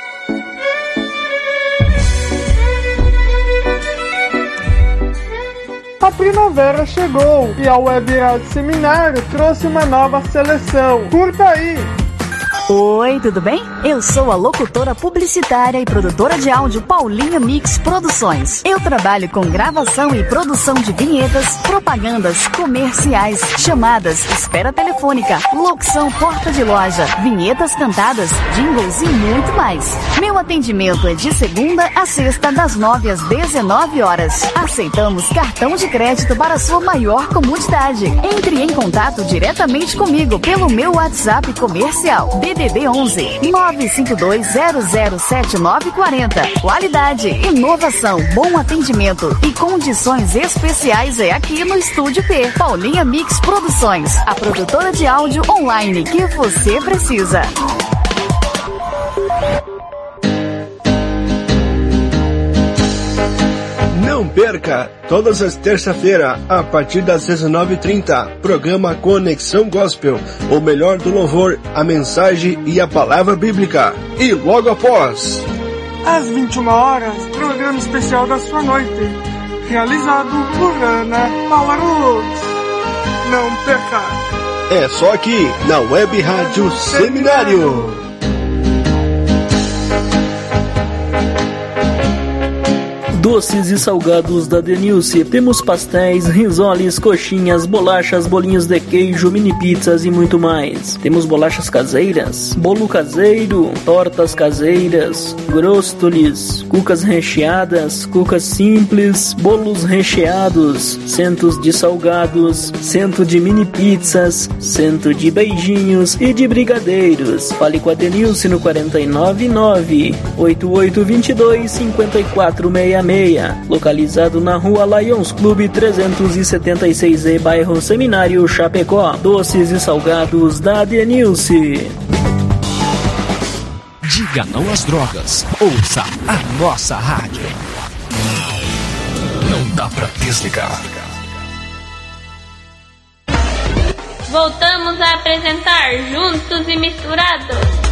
A primavera chegou e a Web Rádio Seminário trouxe uma nova seleção. Curta aí! Oi, tudo bem? Eu sou a locutora publicitária e produtora de áudio Paulinha Mix Produções. Eu trabalho com gravação e produção de vinhetas, propagandas, comerciais, chamadas, espera telefônica, locução porta de loja, vinhetas cantadas, jingles e muito mais. Meu atendimento é de segunda a sexta, das 9 às 19 horas. Aceitamos cartão de crédito para sua maior comodidade. Entre em contato diretamente comigo pelo meu WhatsApp comercial. DDD 11 952007940. Qualidade, inovação, bom atendimento e condições especiais é aqui no Estúdio P. Paulinha Mix Produções, a produtora de áudio online que você precisa. Não perca, todas as terças-feiras, a partir das 19h30, programa Conexão Gospel, o melhor do louvor, a mensagem e a palavra bíblica. E logo após, às 21 horas, programa especial da sua noite, realizado por Ana Paula Luz. não pecar. É só aqui, na Web Rádio Seminário. Doces e salgados da Denilce. Temos pastéis, risoles, coxinhas, bolachas, bolinhos de queijo, mini pizzas e muito mais. Temos bolachas caseiras, bolo caseiro, tortas caseiras, gróstolis, cucas recheadas, cucas simples, bolos recheados, centos de salgados, cento de mini pizzas, cento de beijinhos e de brigadeiros. Fale com a Denilce no 499-8822-5466. Localizado na rua Lions Clube 376E, bairro Seminário, Chapecó. Doces e salgados da Denilce. Diga não às drogas. Ouça a nossa rádio. Não dá pra desligar. Voltamos a apresentar Juntos e Misturados.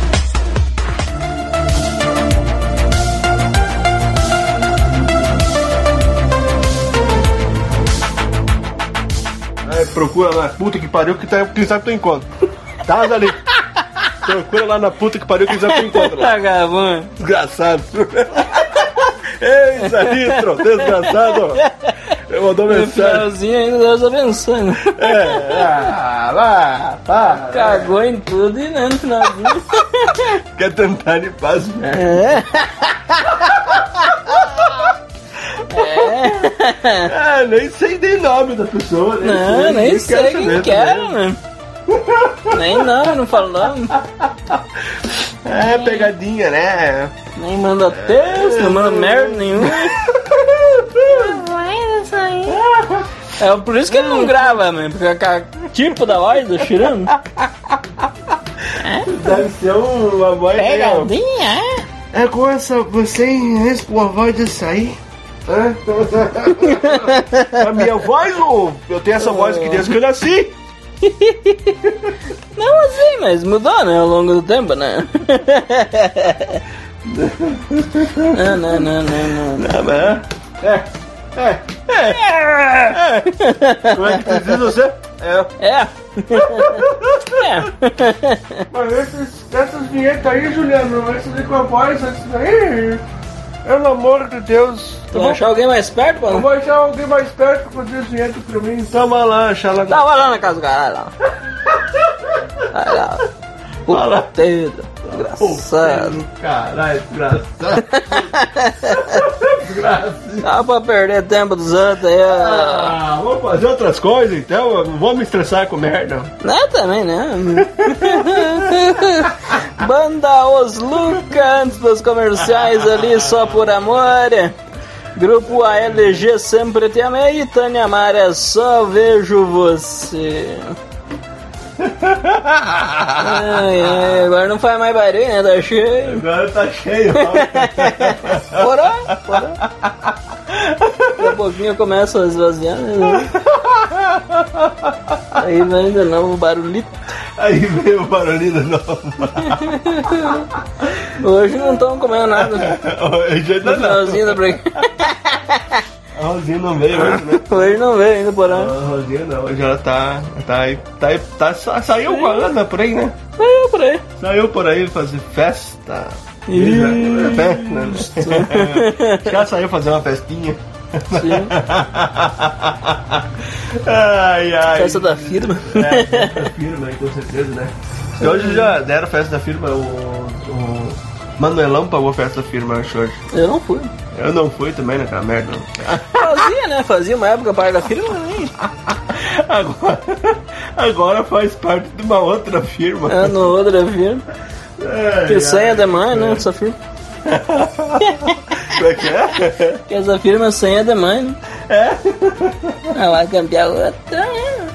Procura lá, puta que pariu, que quem sabe tu encontra. Tá ali. Procura lá na puta que pariu, quem sabe tu encontra. Vagabundo. Desgraçado. Ei, Zalitro, desgraçado. Eu mandou mensagem. No finalzinho ainda Deus abençoe. Pá. Cagou em tudo e no finalzinho. Quer tentar de paz? Nem sei nem nome da pessoa. Nem sei quem que era, mano. Nem nome, não falo nome. Pegadinha, né? Nem manda texto, não manda merda nenhuma. É por isso que ele não grava, mano. Porque o tipo da voz do Chirano. Deve ser uma voz. Pegadinha, é com essa. Você com a voz disso aí? A minha voz, ou eu tenho essa voz aqui desde que eu nasci? Não assim, mas mudou, né? Ao longo do tempo, né? Não. Como é que tu diz você? Mas essas vinhetas aí, Juliano, essas aí com a voz, essas aí, pelo amor de Deus. Tu vai achar alguém mais perto, mano? Eu vou achar alguém mais perto pra fazer as vinhetas pra mim. Então vai lá, achar lá. Tava lá na casa do caralho, lá. Vai lá. Puteiro. Desgraçado. Caralho, desgraçado. Dá pra perder tempo dos outros aí. Vamos fazer outras coisas então. Não vou me estressar com merda. Não, também não. Banda Os Luca, antes dos comerciais ali, só por amor. Grupo ALG, sempre te amei. Tânia Mara, só vejo você. Agora não faz mais barulho, né? Tá cheio. Agora tá cheio. Porra. Daqui a pouquinho começa a esvaziar, né? Aí vem de novo o barulhito. Aí veio o barulhinho de novo. Hoje não estão comendo nada. Hoje ainda no finalzinho da break. A Rosinha não veio hoje, né? Hoje não veio ainda, porém. A Rosinha não, hoje ela tá aí. Saiu com a Ana por aí, né? Saiu por aí fazer festa. Acho que ela saiu fazer uma festinha. Sim. Festa da firma. Festa da firma, com certeza, né? E hoje já deram festa da firma, o Manuelão pagou a festa da firma, acho hoje. Eu não fui. Eu não fui também naquela merda. Fazia, né? Fazia uma época parte da firma, né? Agora faz parte de uma outra firma. No outra firma. Que senha demais, né? Essa firma. Como é que é? Que essa firma senha demais, né? Vai cambiar outra.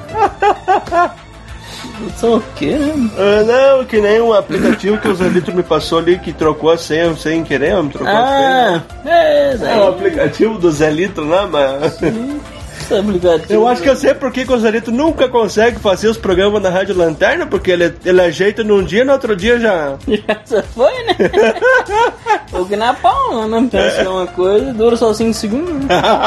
São o quê? Não, que nem um aplicativo que o Zelito me passou ali, que trocou a senha sem querer, me trocou a senha. É o aplicativo do Zelito lá, mas... esse aplicativo. Eu acho que eu sei por que o Gonzalito nunca consegue fazer os programas na Rádio Lanterna, porque ele ajeita num dia e no outro dia já... Já foi, né? Ou que na Paula, né? Pensa que é uma coisa, dura só 5 segundos.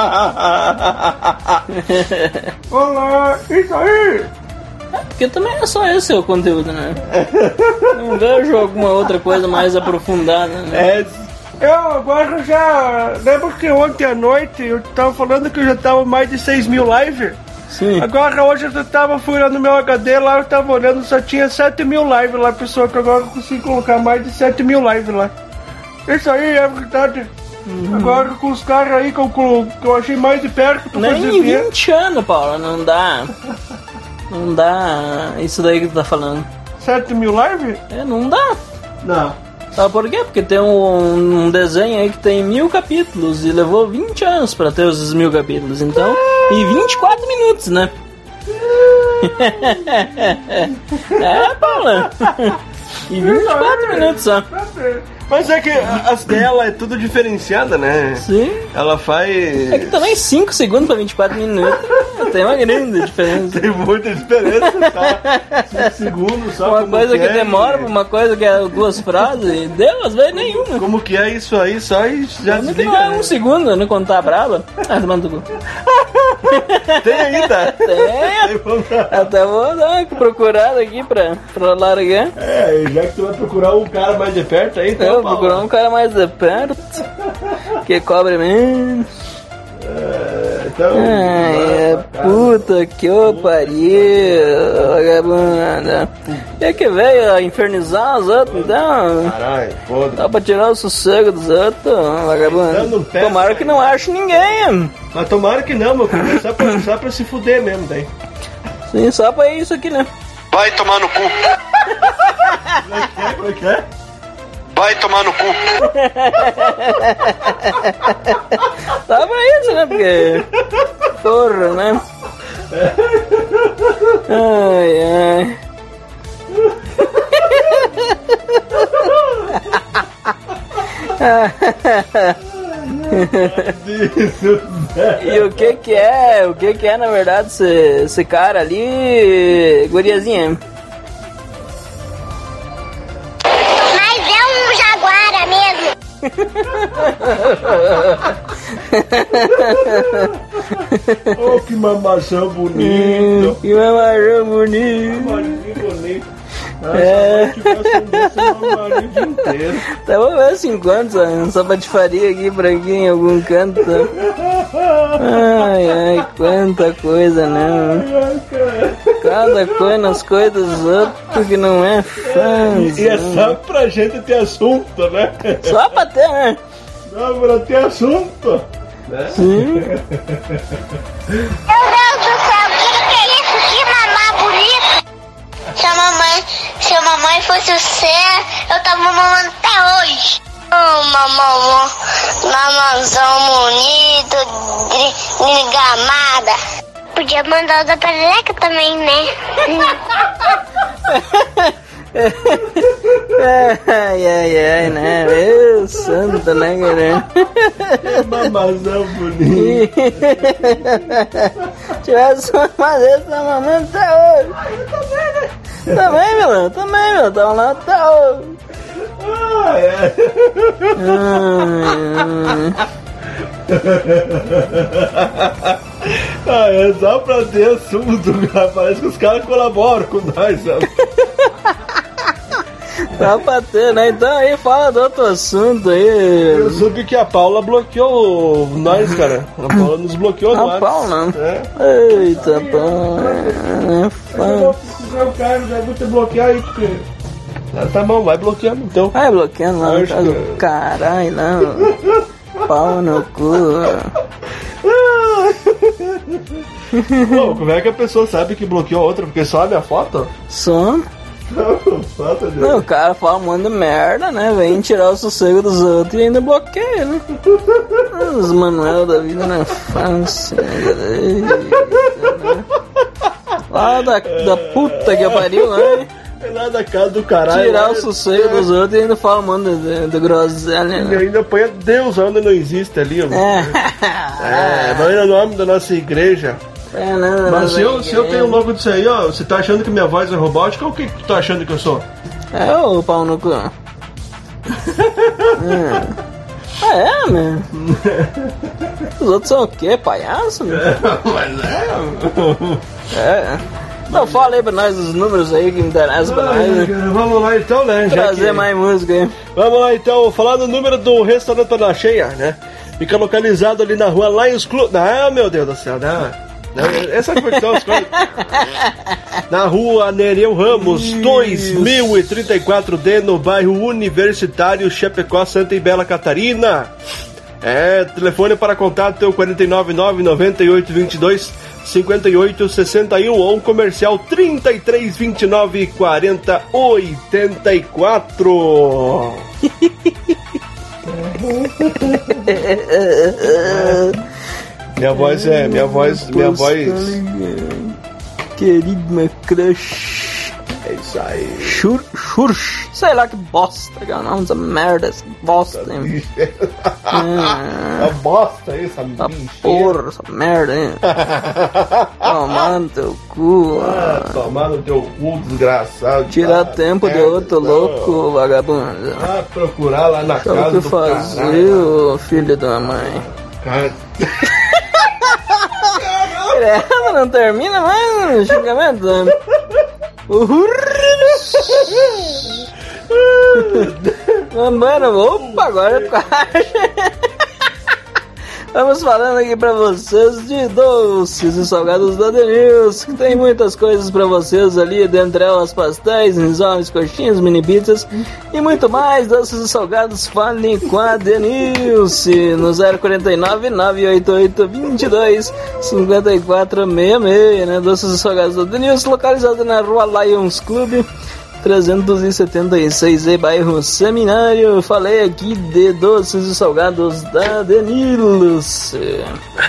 Olá, isso aí! Porque também é só esse o conteúdo, né? Não vejo alguma outra coisa mais aprofundada, né? Eu agora já... Lembro que ontem à noite eu tava falando que eu já tava mais de 6 mil lives? Sim. Agora hoje eu fui lá no meu HD, lá eu tava olhando, só tinha 7 mil lives lá, pessoal, que agora eu consigo colocar mais de 7 mil lives lá. Isso aí é verdade. Agora com os caras aí que eu achei mais de perto pra Nem fazer em dinheiro. 20 anos, Paulo, não dá. Não dá isso daí que tu tá falando. 7 mil lives? Não dá. Não. Sabe por quê? Porque tem um desenho aí que tem 1000 capítulos e levou 20 anos pra ter os 1000 capítulos, então... E 24 minutos, né? Paulo. E 24 minutos só. Mas é que as dela é tudo diferenciada, né? Sim. Ela faz... É que também 5 segundos pra 24 minutos tem uma grande diferença. Tem muita diferença, tá? 5 segundos só. Uma coisa que demora, uma coisa que é 2 frases, e deu, às vezes nenhuma. Como que é isso aí? Só e já Como desliga. que não é 1 segundo, né? Quando tá brava. Manda o Tem ainda? Tem. Até vou dar uma procurada aqui pra largar. Já que tu vai procurar um cara mais de perto aí, então. Eu vou procurar um cara mais de perto que cobre menos. Então. Puta que eu pariu, vagabunda. É que veio a infernizar os outros, então. Caralho, foda-se. Dá pra tirar o sossego dos outros, vagabundo. Tomara que não ache ninguém. Mas tomara que não, meu filho. Só pra se fuder mesmo, daí. Sim, só pra isso aqui, né? Vai tomar no cu. Como é que é? Vai tomar no cu. Só pra isso, né? Porque... Porra, né? Ai. E o que é? O que é, na verdade, esse cara ali, guriazinha? Mas é um jaguara mesmo. Oh, que mamação bonito. Que mamação bonito. bonito. Tá, vamos ver se encontra essa patifaria aqui pra aqui em algum canto. Ai, quanta coisa, né? Cada coisa nas coisas dos outros que não é fã. E é só pra gente ter assunto, né? Só pra ter, né? Só pra ter assunto. Né? Sim. Meu Deus do céu, que é isso? Que mamar bonito! Se a mamãe fosse o céu, eu tava mamando até hoje. Mamãozão bonito, gamada. Podia mandar o da perereca também, né? Ai, né? Meu santo, né, cara? Mamazão bonito. Tivesse uma dessa na mamãe até hoje. Também, meu. Tava lá até hoje. É só pra ter assunto, cara. Parece que os caras colaboram com nós, sabe? Tá pra ter, né? Então aí fala do outro assunto aí. Eu soube que a Paula bloqueou nós, cara. A Paula nos bloqueou no A Paula? Eita, Paula. O cara deve ter bloqueado aí, porque... Tá bom, vai bloqueando então. Vai bloqueando lá no caso. Caralho, não. Pau no cu. Pô, como é que a pessoa sabe que bloqueou a outra? Porque só a minha foto? Só? Não, o cara fala um monte de merda, né? Vem tirar o sossego dos outros e ainda bloqueia, né? Os Manuel da vida não é fácil, né? Lá da puta que pariu, né? É lá da casa do caralho. Tirar o sossego dos outros e ainda fala um monte de groselha. E ainda põe Deus onde não existe ali. Vai no nome da nossa igreja. Mas se eu tenho logo disso aí, ó, você tá achando que minha voz é robótica ou o que tu tá achando que eu sou? É o pau no cu. Né? Os outros são o quê? Palhaço? Mas Não, fala aí pra nós os números aí que interessam pra nós. Né? Vamos lá então, né? Trazer mais música aí. Vamos lá então, falar do número do restaurante na Cheia, né? Fica localizado ali na rua Lions Club. Ah, meu Deus do céu, né? Essa foi as coisas. Na rua Nereu Ramos, 2034D, no bairro Universitário, Chapecó, Santa e Bela Catarina. Telefone para contato é o 499-9822-5861 ou comercial 3329-4084. Minha voz. Querido, meu crush. É isso aí. Xurx. Sei lá que bosta, cara. Não, essa merda, essa bosta. Hein? Essa bosta aí, essa bicha. Porra, essa merda, hein? Tomar no teu cu. Tomar no teu cu, desgraçado. Tirar tempo de outro louco, vagabundo. Procurar lá na casa do caralho. Sabe o que fazer, ô filho da mãe? Cara... Não termina mais o xingamento. Mano, opa, agora vamos falando aqui pra vocês de doces e salgados da Denils, que tem muitas coisas pra vocês ali, dentre elas pastéis, risoles, coxinhas, mini pizzas e muito mais. Doces e salgados, falem com a Denilce no 049-9822-5466, né? Doces e salgados da Denilce, localizado na rua Lions Club 376, bairro Seminário. Falei aqui de doces e salgados da Denilce.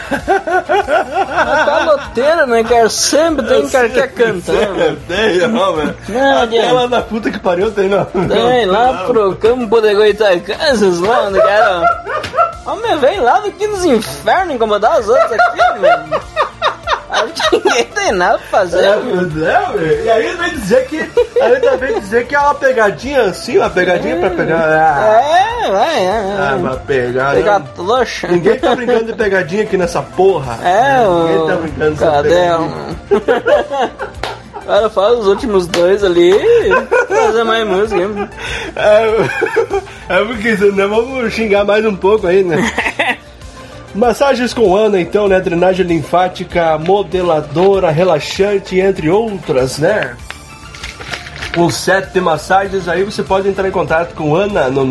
A caloteira, né, cara? Sempre tem cara que canta, né? Tem, não, velho. Aquela da puta que pariu tem, não. Tem, lá pro campo de Goitacazes, lá onde, cara. Homem, vem lá do que dos infernos incomodar os outros aqui, mano. Ninguém tem nada pra fazer. E aí ele vem dizer que. É uma pegadinha assim, uma pegadinha pra pegar. Uma pegada. Pegar trouxa. Ninguém tá brincando de pegadinha aqui nessa porra. Ninguém tá brincando de pegadinha. Cara, fala os últimos dois ali. Fazer mais música. Porque senão vamos xingar mais um pouco aí, né? Massagens com Ana, então, né? Drenagem linfática, modeladora, relaxante, entre outras, né? Com 7 massagens, aí você pode entrar em contato com Ana no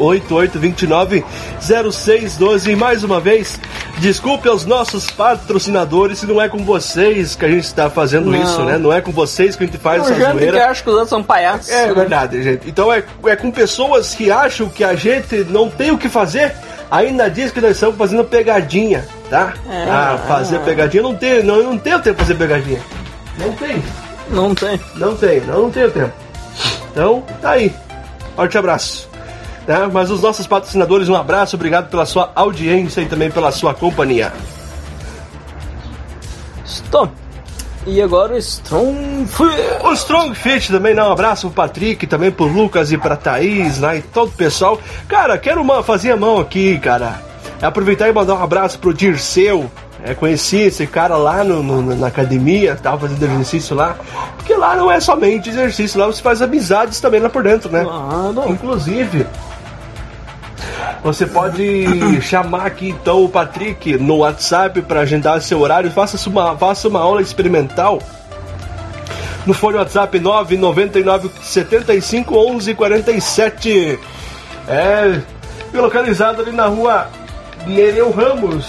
98829-0612. E mais uma vez, desculpe aos nossos patrocinadores, se não é com vocês que a gente está fazendo isso, né? Não é com vocês que a gente faz essa zoeira. Que acha que os outros são palhaços. É verdade, gente. Então é com pessoas que acham que a gente não tem o que fazer. Ainda diz que nós estamos fazendo pegadinha, tá? Fazer pegadinha não tenho tempo pra fazer pegadinha. Não tenho tempo. Então, tá aí. Forte abraço. Mas os nossos patrocinadores, um abraço, obrigado pela sua audiência e também pela sua companhia. Stop. E agora o Strong Fit. O Strong Fit também, um abraço pro Patrick, também pro Lucas e pra Thaís, né? E todo o pessoal. Cara, quero fazer a mão aqui, cara. Aproveitar e mandar um abraço pro Dirceu. Conheci esse cara lá na academia, tava fazendo exercício lá. Porque lá não é somente exercício, lá você faz amizades também lá por dentro, né? Inclusive, você pode chamar aqui então o Patrick no WhatsApp para agendar seu horário. Faça uma aula experimental no fone WhatsApp 999 75 11 47. Localizado ali na rua Nereu Ramos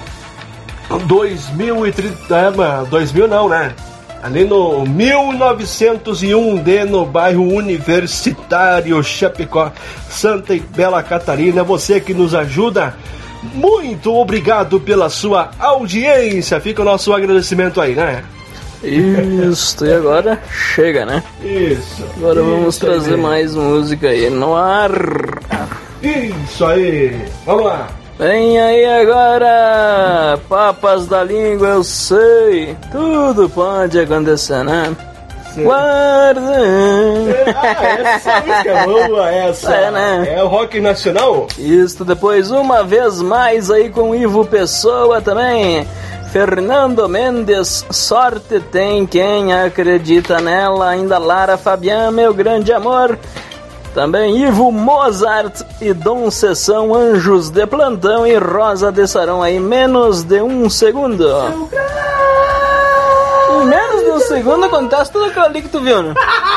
2030. 2000 não, né? Ali no 1901D, no bairro Universitário, Chapecó, Santa e Bela Catarina. Você que nos ajuda, muito obrigado pela sua audiência. Fica o nosso agradecimento aí, né? Isso, e agora chega, né? Isso. Agora vamos trazer mais música aí no ar. Isso aí. Vamos lá. Vem aí agora, papas da língua, eu sei. Tudo pode acontecer, né? Guarda. Essa música é boa, essa. É, né? É o rock nacional? Isso, depois uma vez mais aí com Ivo Pessoa também. Fernando Mendes, sorte tem quem acredita nela. Ainda Lara Fabian, meu grande amor. Também Ivo Mozart e Dom Sessão, anjos de plantão. E Rosa de Sarão aí, menos de um segundo. Em menos de um segundo acontece tudo aquilo ali que tu viu, né?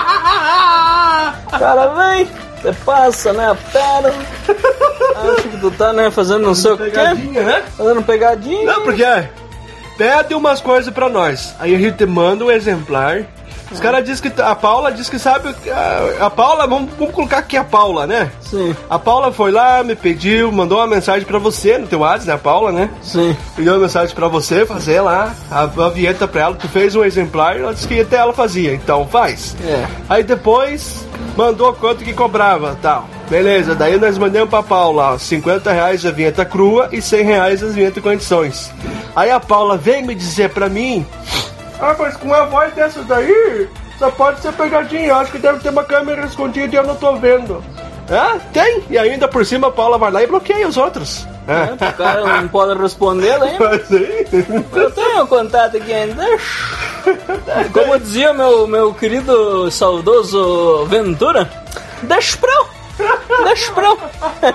O cara vem, você passa, né, a perna. Acho que tu tá, né, fazendo não sei o quê. Né? Fazendo pegadinha. Não, porque pede umas coisas pra nós. Aí a gente manda um exemplar. Os caras dizem que a Paula diz que sabe. A Paula, vamos colocar aqui a Paula, né? Sim. A Paula foi lá, me pediu, mandou uma mensagem pra você no teu WhatsApp, né, a Paula, né? Sim. Pediu uma mensagem pra você fazer lá a vinheta pra ela. Tu fez um exemplar, ela disse que até ela fazia, então faz. É. Aí depois mandou quanto que cobrava, tal. Beleza, daí nós mandamos pra Paula, ó, R$50 a vinheta crua e R$100 as vinhetas com edições. Aí a Paula vem me dizer pra mim: ah, mas com a voz dessa daí, só pode ser pegadinha. Eu acho que deve ter uma câmera escondida e eu não tô vendo. Ah, tem. E ainda por cima a Paula vai lá e bloqueia os outros. O cara não pode responder ainda. Eu tenho um contato aqui ainda. Como dizia meu querido saudoso Ventura, deixa pra eu. Deixa pra eu.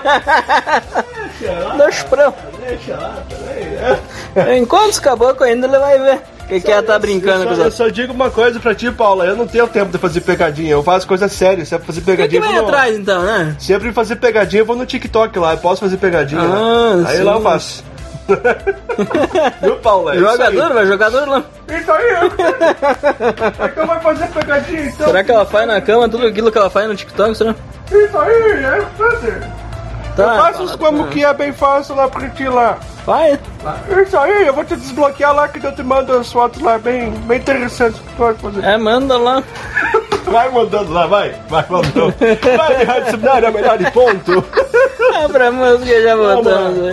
Deixa pra eu. Enquanto os caboclos ainda ele vai ver. Que ela tá brincando com os outros. Eu só digo uma coisa pra ti, Paula. Eu não tenho tempo de fazer pegadinha. Eu faço coisa séria. Se é pra fazer pegadinha, que vem atrás, então, né? Se é pra fazer pegadinha, eu vou no TikTok lá. Eu posso fazer pegadinha lá. Aí lá eu faço. Viu, Paula? Jogador, vai jogador lá. Isso aí, então vai fazer pegadinha, então. Será que ela faz na cama tudo aquilo que ela faz no TikTok, será? Isso aí, é fazer. Tá, eu faço como que é bem fácil lá pra ti lá. Vai. Isso aí, eu vou te desbloquear lá que eu te mando as fotos lá bem interessantes que tu vai fazer. É, manda lá. Vai mandando lá, vai mandando. Vai de rádio seminário, é melhor de ponto. É pra música já voltamos, né?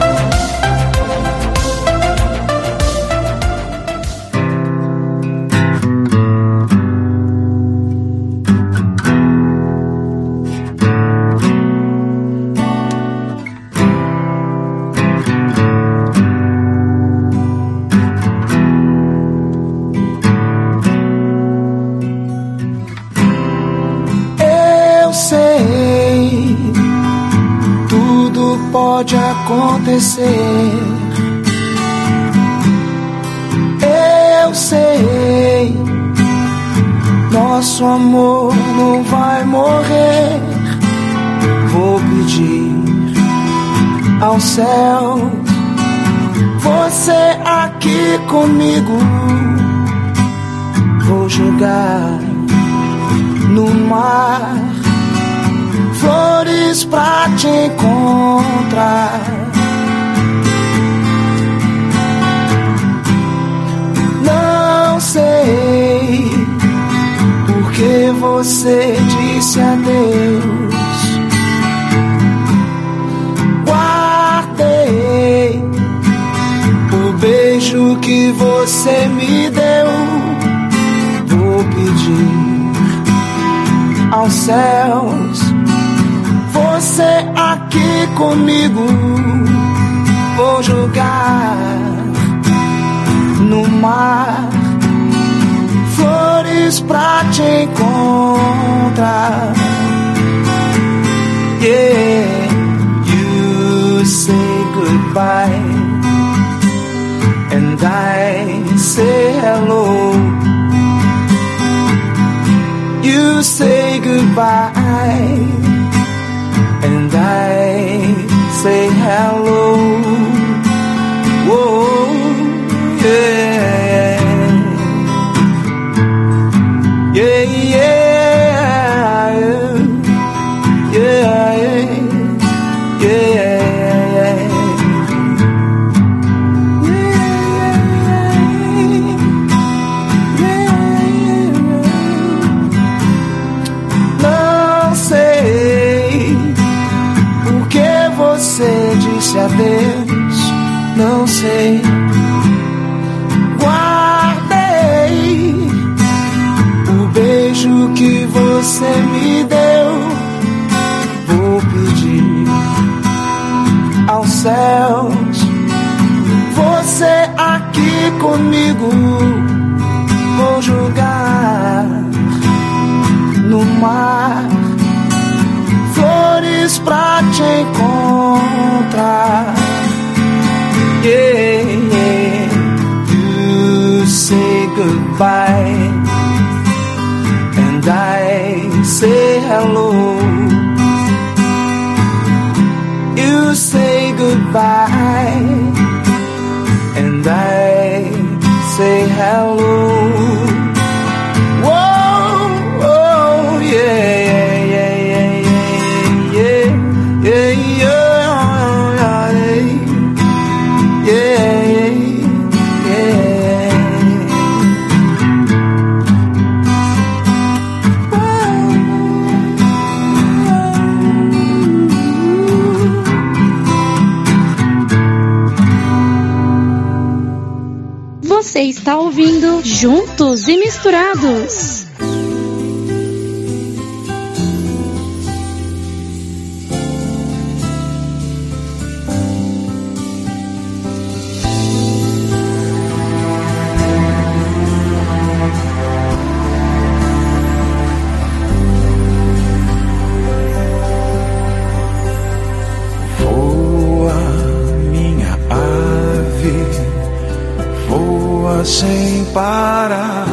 Pode acontecer. Eu sei, nosso amor não vai morrer. Vou pedir ao céu você aqui comigo. Vou jogar no mar flores pra te encontrar. Não sei porque você disse adeus. Guardei o beijo que você me deu. Vou pedir aos céus você aqui comigo. Vou jogar no mar flores pra te encontrar. Yeah, you say goodbye and I say hello. You say goodbye and I say hello. Whoa, yeah, yeah, yeah, yeah, yeah. adeus, não sei. Guardei o beijo que você me deu. Vou pedir aos céus, você aqui comigo, conjugar no mar flores pra te encontrar. Yeah, yeah. You say goodbye and I say hello. You say goodbye and I say hello. Whoa, oh, yeah, yeah, yeah, yeah, yeah, yeah, yeah, Você está ouvindo Juntos e Misturados. sem parar,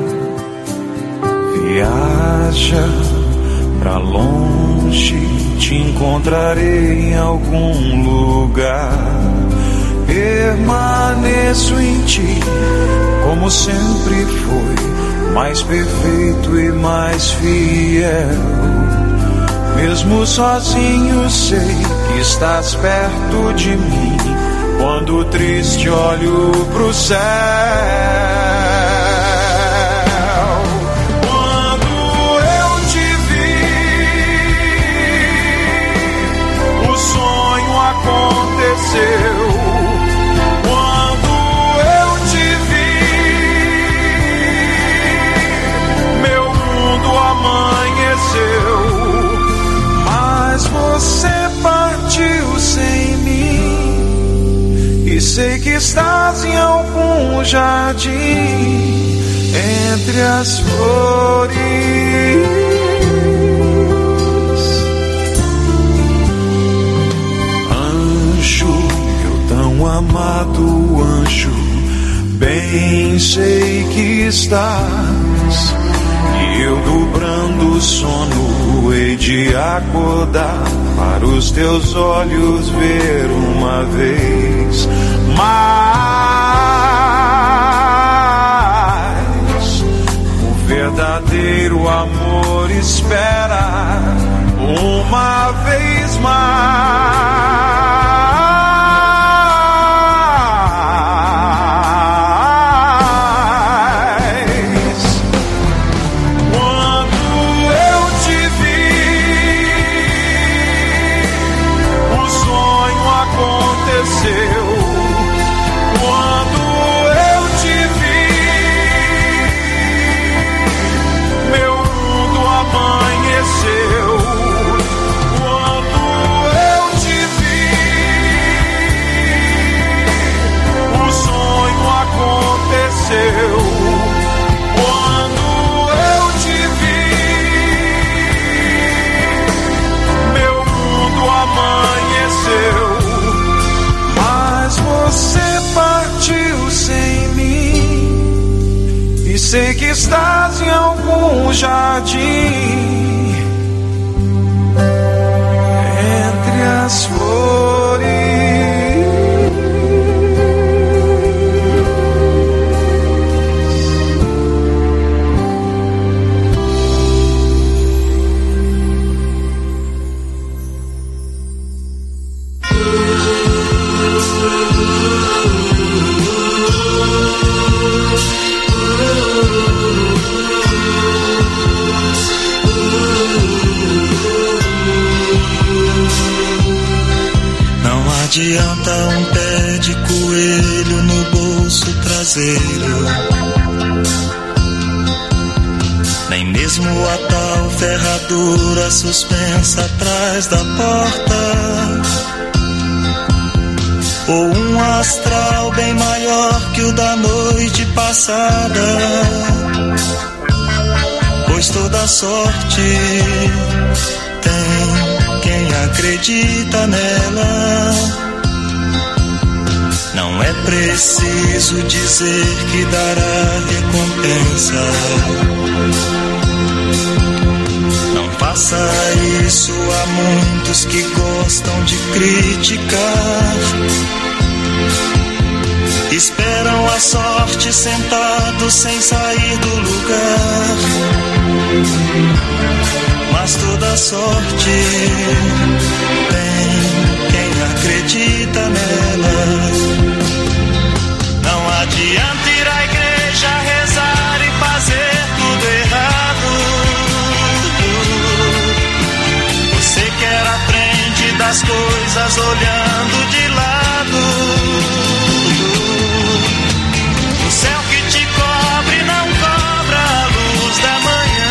viaja pra longe, te encontrarei em algum lugar. Permaneço em ti, como sempre foi, mais perfeito e mais fiel. Mesmo sozinho sei que estás perto de mim, quando triste olho pro céu. Quando eu te vi, o sonho aconteceu. Quando eu te vi, meu mundo amanheceu. Mas você partiu sem mim, e sei que estás em algum jardim entre as flores. Anjo, meu tão amado anjo, bem sei que estás, e eu dobrando o sono hei de acordar para os teus olhos ver uma vez. Mas o verdadeiro amor espera uma vez mais. Sei que estás em algum jardim entre as flores. adianta um pé de coelho no bolso traseiro, nem mesmo a tal ferradura suspensa atrás da porta, ou um astral bem maior que o da noite passada, pois toda sorte tem quem acredita nela. Não é preciso dizer que dará recompensa. Não faça isso a muitos que gostam de criticar. Esperam a sorte sentados sem sair do lugar. Mas toda sorte tem quem acredita nela. Não adianta ir à igreja, rezar e fazer tudo errado. Você quer a frente das coisas olhando de lado. O céu que te cobre não cobra a luz da manhã.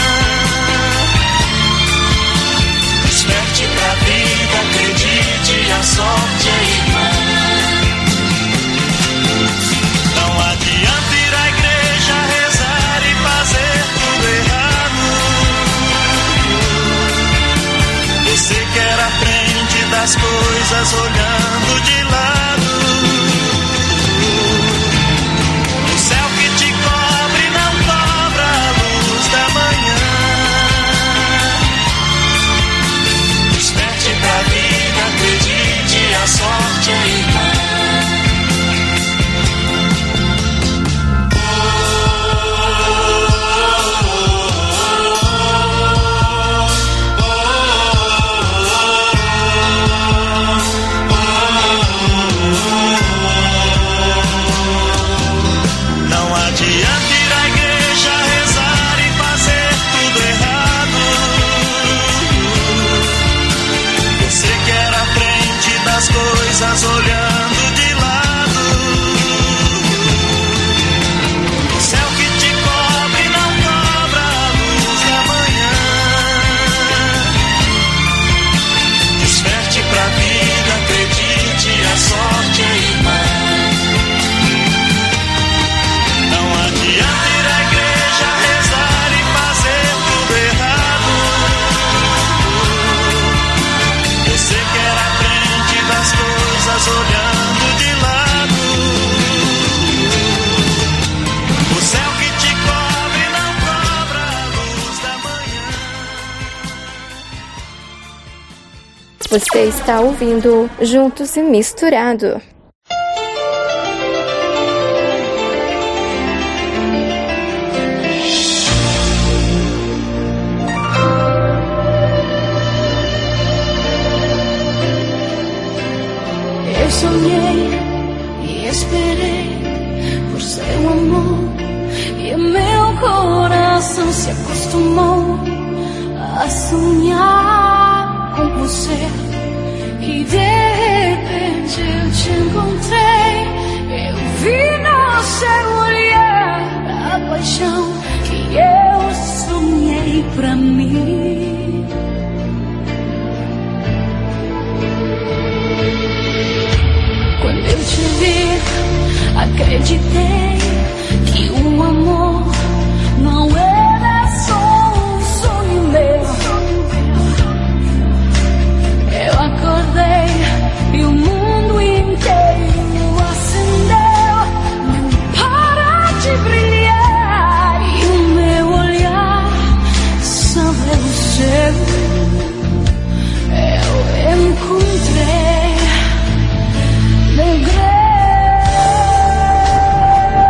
Desperte pra vida, acredite, a sorte é irmã. Não adianta ir à igreja, rezar e fazer tudo errado. Você quer a frente das coisas olhando de lado. A sorte é irmã. Não adianta ir à igreja, rezar e fazer tudo errado. Você quer a frente das coisas olhando de lado. O céu que te cobre não cobra a luz da manhã. Desperte pra vida, acredite, a sorte é irmã. Não adianta ir à igreja, rezar e fazer tudo errado. Você quer a frente das coisas olhando de lado. O céu que te cobre não cobra a luz da manhã. Você está ouvindo Juntos e Misturado. Eu sonhei e esperei por seu amor, e meu coração se acostumou a sonhar com você. E de repente eu te encontrei, eu vi no seu olhar a paixão que eu sonhei pra mim. Quando eu te vi, acreditei que o amor não era só um sonho meu. Eu acordei e o mundo inteiro acendeu, não para de brilhar, e o meu olhar só é o seu. Eu encontrei meu grande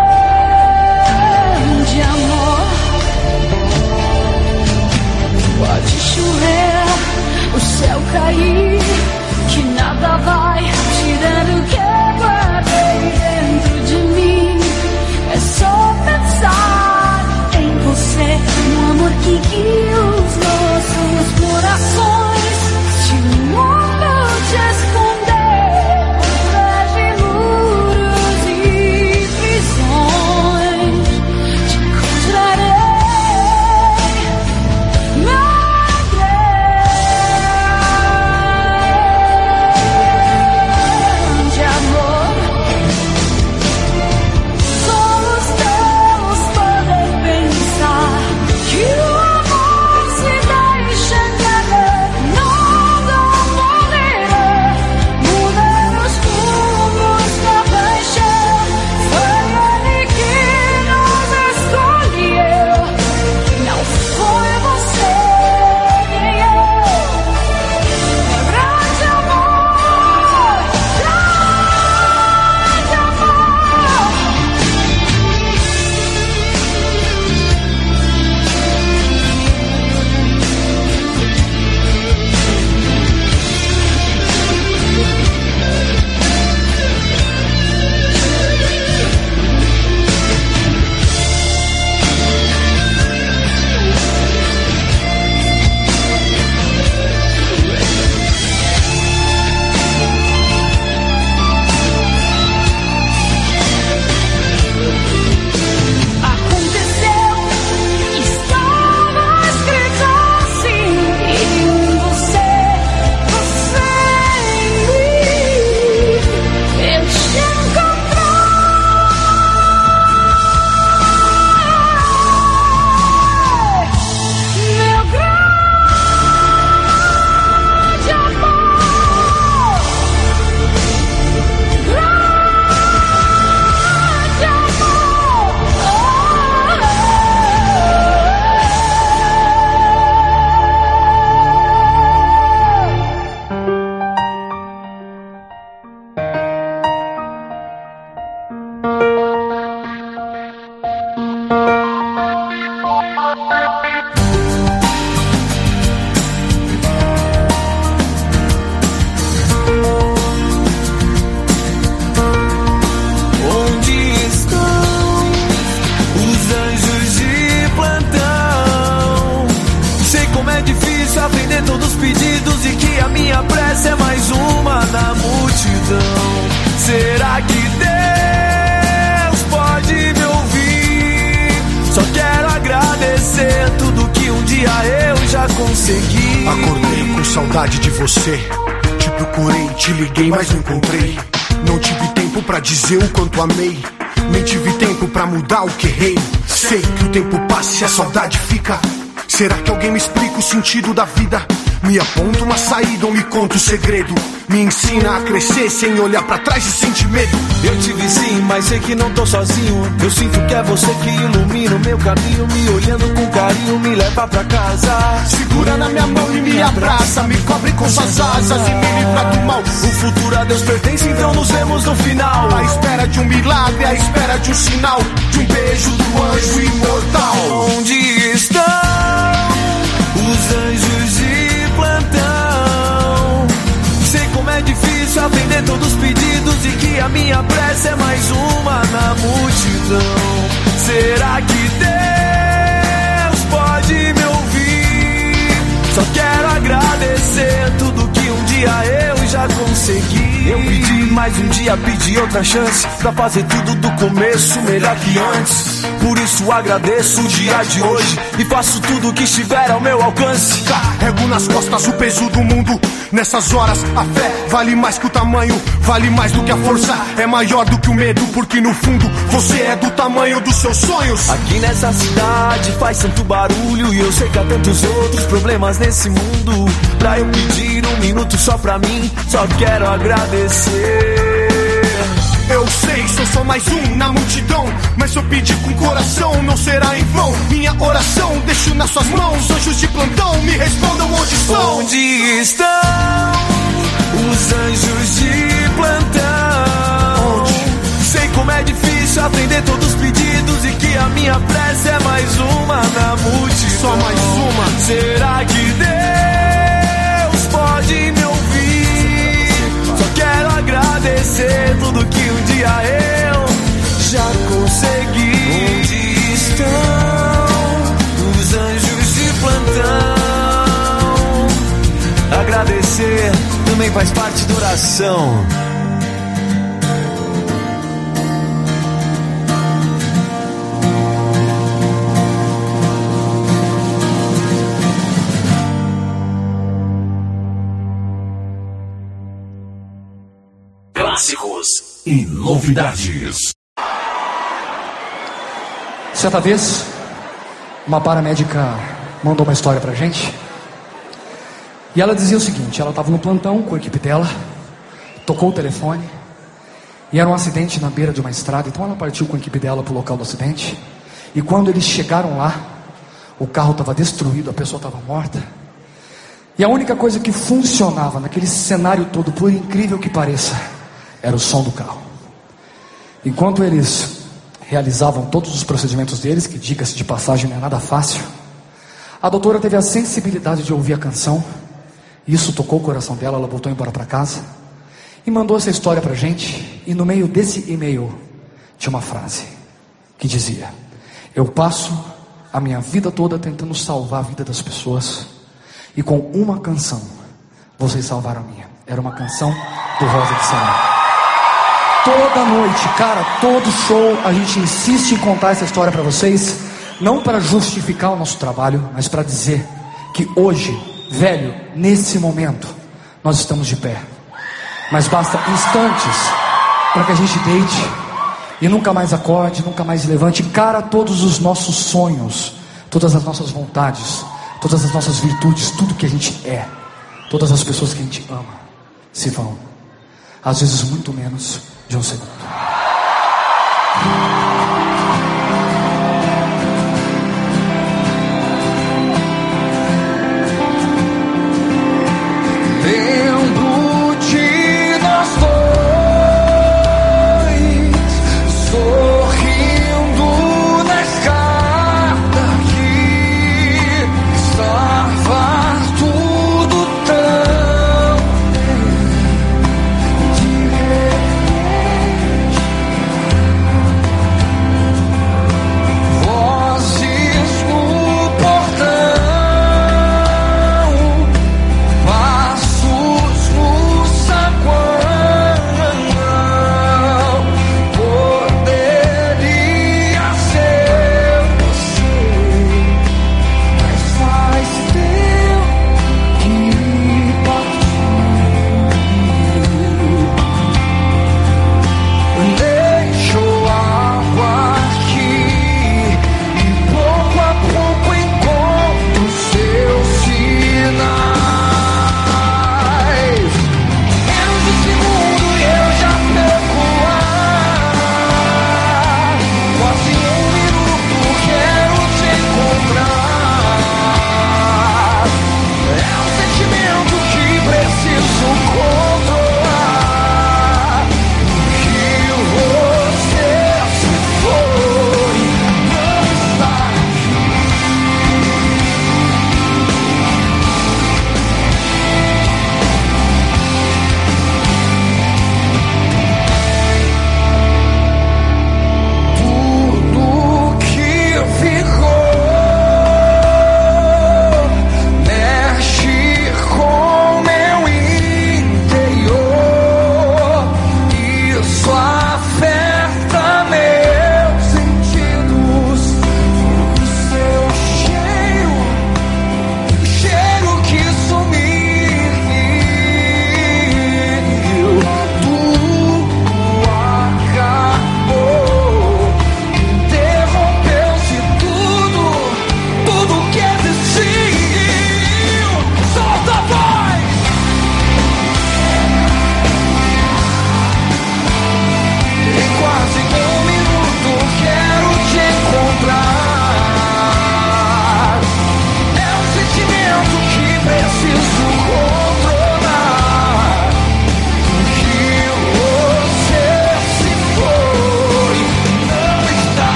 Atender todos os pedidos e que a minha prece é mais uma na multidão. Será que Deus pode me ouvir? Só quero agradecer tudo que um dia eu já consegui. Acordei com saudade de você, te procurei, te liguei, mas não encontrei. Não tive tempo pra dizer o quanto amei, nem tive tempo pra mudar o que errei. Sei que o tempo passa e a saudade fica. Será que alguém me explica o sentido da vida? Me aponta uma saída ou me conta o segredo? Me ensina a crescer sem olhar pra trás e sentir medo. Eu tive sim, mas sei que não tô sozinho. Eu sinto que é você que ilumina o meu caminho. Me olhando com carinho, me leva pra casa. Segura na minha mão e me abraça, me cobre com suas asas e me livra do mal. O futuro a Deus pertence, então nos vemos no final. À espera de um milagre, à espera de um sinal, de um beijo do anjo imortal. Onde estão os anjos de plantão? Sei como é difícil atender todos os pedidos e que a minha prece é mais uma na multidão. Será que Deus pode me ouvir? Só quero agradecer tudo que um dia eu já consegui. Eu pedi mais um dia, pedi outra chance pra fazer tudo do começo melhor que antes. Por isso agradeço o dia de hoje e faço tudo que estiver ao meu alcance. Carrego nas costas o peso do mundo. Nessas horas a fé vale mais que o tamanho, vale mais do que a força, é maior do que o medo, porque no fundo você é do tamanho dos seus sonhos. Aqui nessa cidade faz tanto barulho e eu sei que há tantos outros problemas nesse mundo. Pra eu pedir um minuto só pra mim, só quero agradecer. Eu sei, sou só mais um na multidão, mas se eu pedir com o coração não será em vão. Minha oração deixo nas suas mãos, anjos de plantão me respondam onde estão. Onde estão os anjos de plantão? Onde? Sei como é difícil atender todos os pedidos e que a minha prece é mais uma na multidão. Só mais uma. Será que Deus pode me ouvir? Só quero agradecer tudo que um dia eu já consegui. Onde estão os anjos de plantão? Agradecer também faz parte da oração. Clássicos e novidades. Certa vez, uma paramédica mandou uma história pra gente. E ela dizia o seguinte: ela estava no plantão com a equipe dela, tocou o telefone, e era um acidente na beira de uma estrada. Então ela partiu com a equipe dela pro local do acidente. E quando eles chegaram lá, o carro estava destruído, a pessoa estava morta. E a única coisa que funcionava naquele cenário todo, por incrível que pareça, era o som do carro. Enquanto eles realizavam todos os procedimentos deles, que diga-se de passagem não é nada fácil, a doutora teve a sensibilidade de ouvir a canção. Isso tocou o coração dela, ela voltou embora para casa e mandou essa história pra gente. E no meio desse e-mail tinha uma frase que dizia: eu passo a minha vida toda tentando salvar a vida das pessoas, e com uma canção vocês salvaram a minha. Era uma canção do Rosa de Saron. Toda noite, cara, todo show a gente insiste em contar essa história pra vocês, não para justificar o nosso trabalho, mas para dizer que hoje, velho, nesse momento, nós estamos de pé. Mas basta instantes para que a gente deite e nunca mais acorde, nunca mais levante. Cara, todos os nossos sonhos, todas as nossas vontades, todas as nossas virtudes, tudo que a gente é, todas as pessoas que a gente ama, se vão. Às vezes muito menos de um segundo. Lembro de nós dois, sorrindo na escada que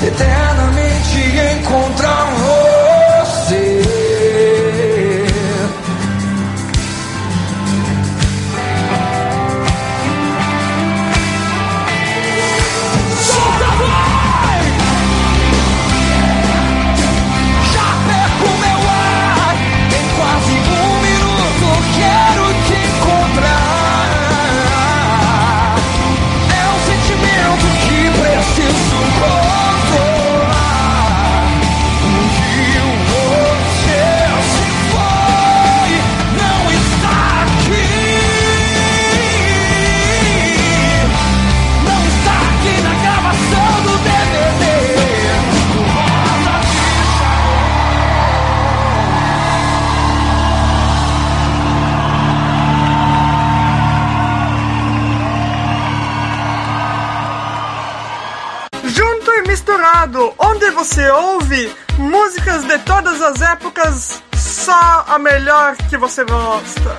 eternamente encontrar você. Solta, vai! Já perco meu ar, tem quase 1 minuto, quero te encontrar. É um sentimento que preciso controlar. Você se foi, não está aqui. Não está aqui na gravação do DVD. Do Rosa de Junto e misturado, onde você ouve músicas de todas as épocas, só a melhor que você gosta.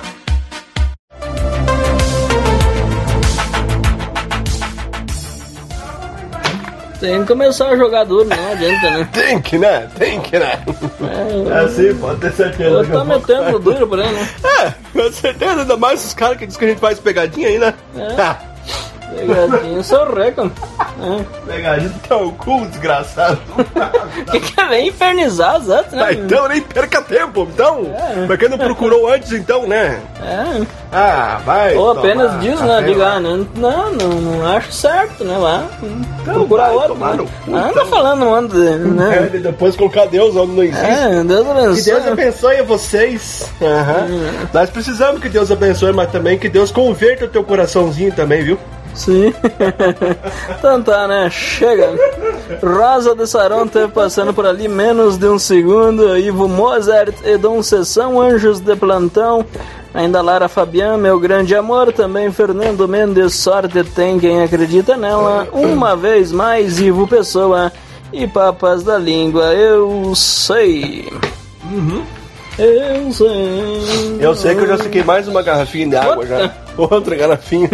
Tem que começar a jogar duro, não adianta, né? Tem que, né? É assim, pode ter certeza. Eu tô metendo duro por aí, né? Com certeza, ainda mais os caras que dizem que a gente faz pegadinha aí, né? Pegadinha, sou recorde. Pegadinha do teu cu, desgraçado. Que vem infernizar os outros, né? Então nem perca tempo, então. Pra quem não procurou antes, então, né? Vai. Ou apenas diz, né? Diga, não acho certo, né? Lá. Procurar outro. Né? Anda falando onde, né? Depois colocar Deus onde não existe. Deus abençoe. Que Deus abençoe a vocês. Nós precisamos que Deus abençoe, mas também que Deus converta o teu coraçãozinho também, viu? Sim. Então tá, né? Chega. Rosa de Saronte passando por ali, menos de 1 segundo. Ivo Mozart e Dom Sessão, Anjos de Plantão. Ainda Lara Fabian, Meu Grande Amor. Também Fernando Mendes, Sorte Tem Quem Acredita Nela. Uma vez mais, Ivo Pessoa e Papas da Língua. Eu sei. Eu sei que eu já sequei mais uma garrafinha de água já. Outra garrafinha.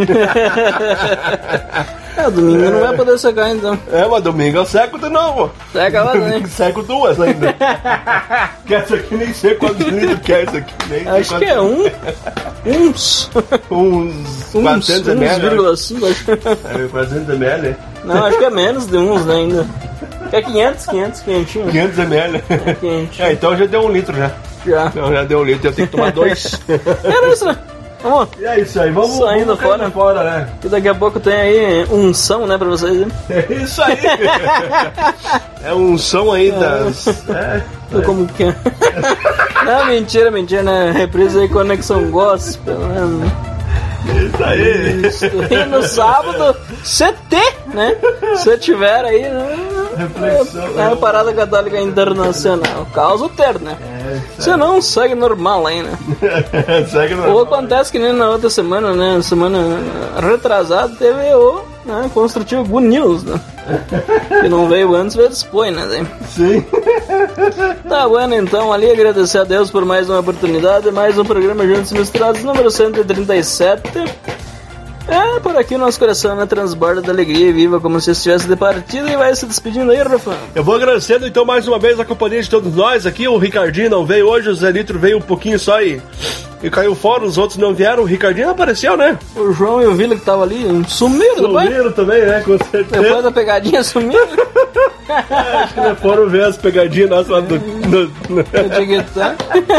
Domingo não vai poder secar então. Mas domingo eu seco de novo. Seca lá, né? Seco 2 ainda. Que essa aqui nem sei quantos litros que é essa aqui. Nem acho que é uns 400 ml. 1,5. 400 ml? Não, acho que é menos de uns, né, ainda. É 500, 500 ml. Então já deu 1 litro já. Não, já deu 1 litro, eu tenho que tomar 2. Era isso, né? Vamos. E é isso aí, vamos saindo fora, né? Que daqui a pouco tem aí unção, né, pra vocês, né? É isso aí. É unção aí das... Como que é? Não, mentira, né? Reprise aí, Conexão Gospel, né? Isso aí. Isso. E no sábado, CT, né? Se tiver aí, né? É a Parada Católica Internacional. Causa o ter, né? Se não, segue normal aí, né? Segue normal. Ou acontece que nem na outra semana, né? Semana retrasada teve o Construtivo Good News, né? Que não veio antes, veio depois, né? Sim. Tá bueno, então, ali agradecer a Deus por mais uma oportunidade, mais um programa Juntos e Misturados, número 137. Por aqui o nosso coração transborda de alegria e viva como se estivesse de partida. E vai se despedindo aí, Rafa. Eu vou agradecendo então mais uma vez a companhia de todos nós aqui. O Ricardinho não veio hoje, o Zé Litro veio um pouquinho só e caiu fora, os outros não vieram. O Ricardinho apareceu, né? O João e o Vila que estavam ali sumiram depois. Sumiram também, né? Com certeza. Depois da pegadinha sumiram. Acho que não foram ver as pegadinhas nossas lá do TikTok.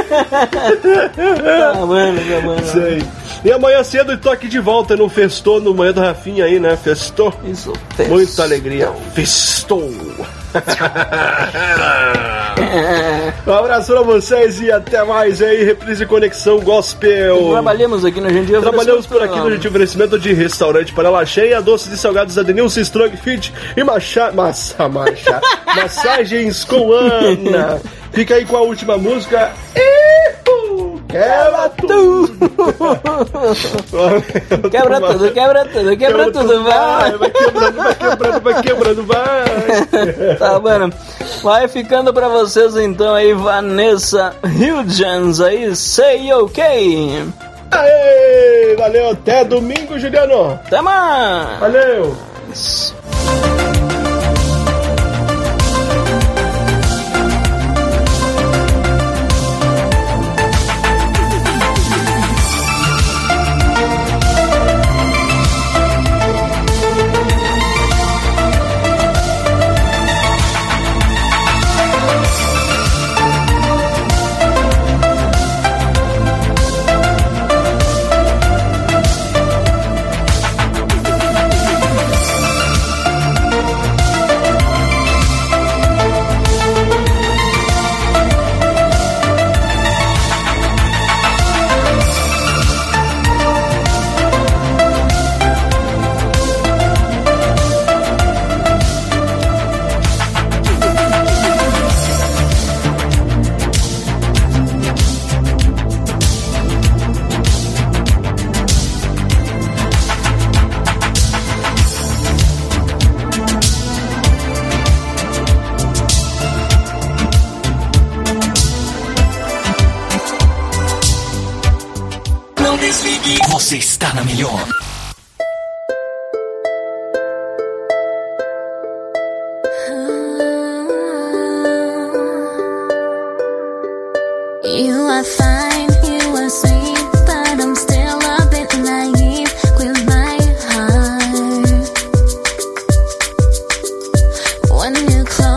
Tá bueno. Sei. E amanhã cedo eu tô aqui de volta no Festou, no Manhã do Rafinha aí, né? Festou. Isso, muita alegria. Festou. Um abraço pra vocês e até mais aí, Reprise Conexão Gospel. Trabalhamos aqui no Gentil. Trabalhamos por aqui no Gentil Oferecimento de Restaurante Panela Cheia, doces e salgados Adenilson Strong Fit e massagens com Ana. Fica aí com a última música. Quebra tudo! Quebra tudo, vai quebrando, vai! Tá, mano. Vai ficando pra vocês então aí, Vanessa Hudgens aí, Say OK! Aê, valeu, até domingo, Juliano! Até mais! Valeu! Você está na melhor. You are fine, you are sweet, but I'm still a bit naive with my heart. When you close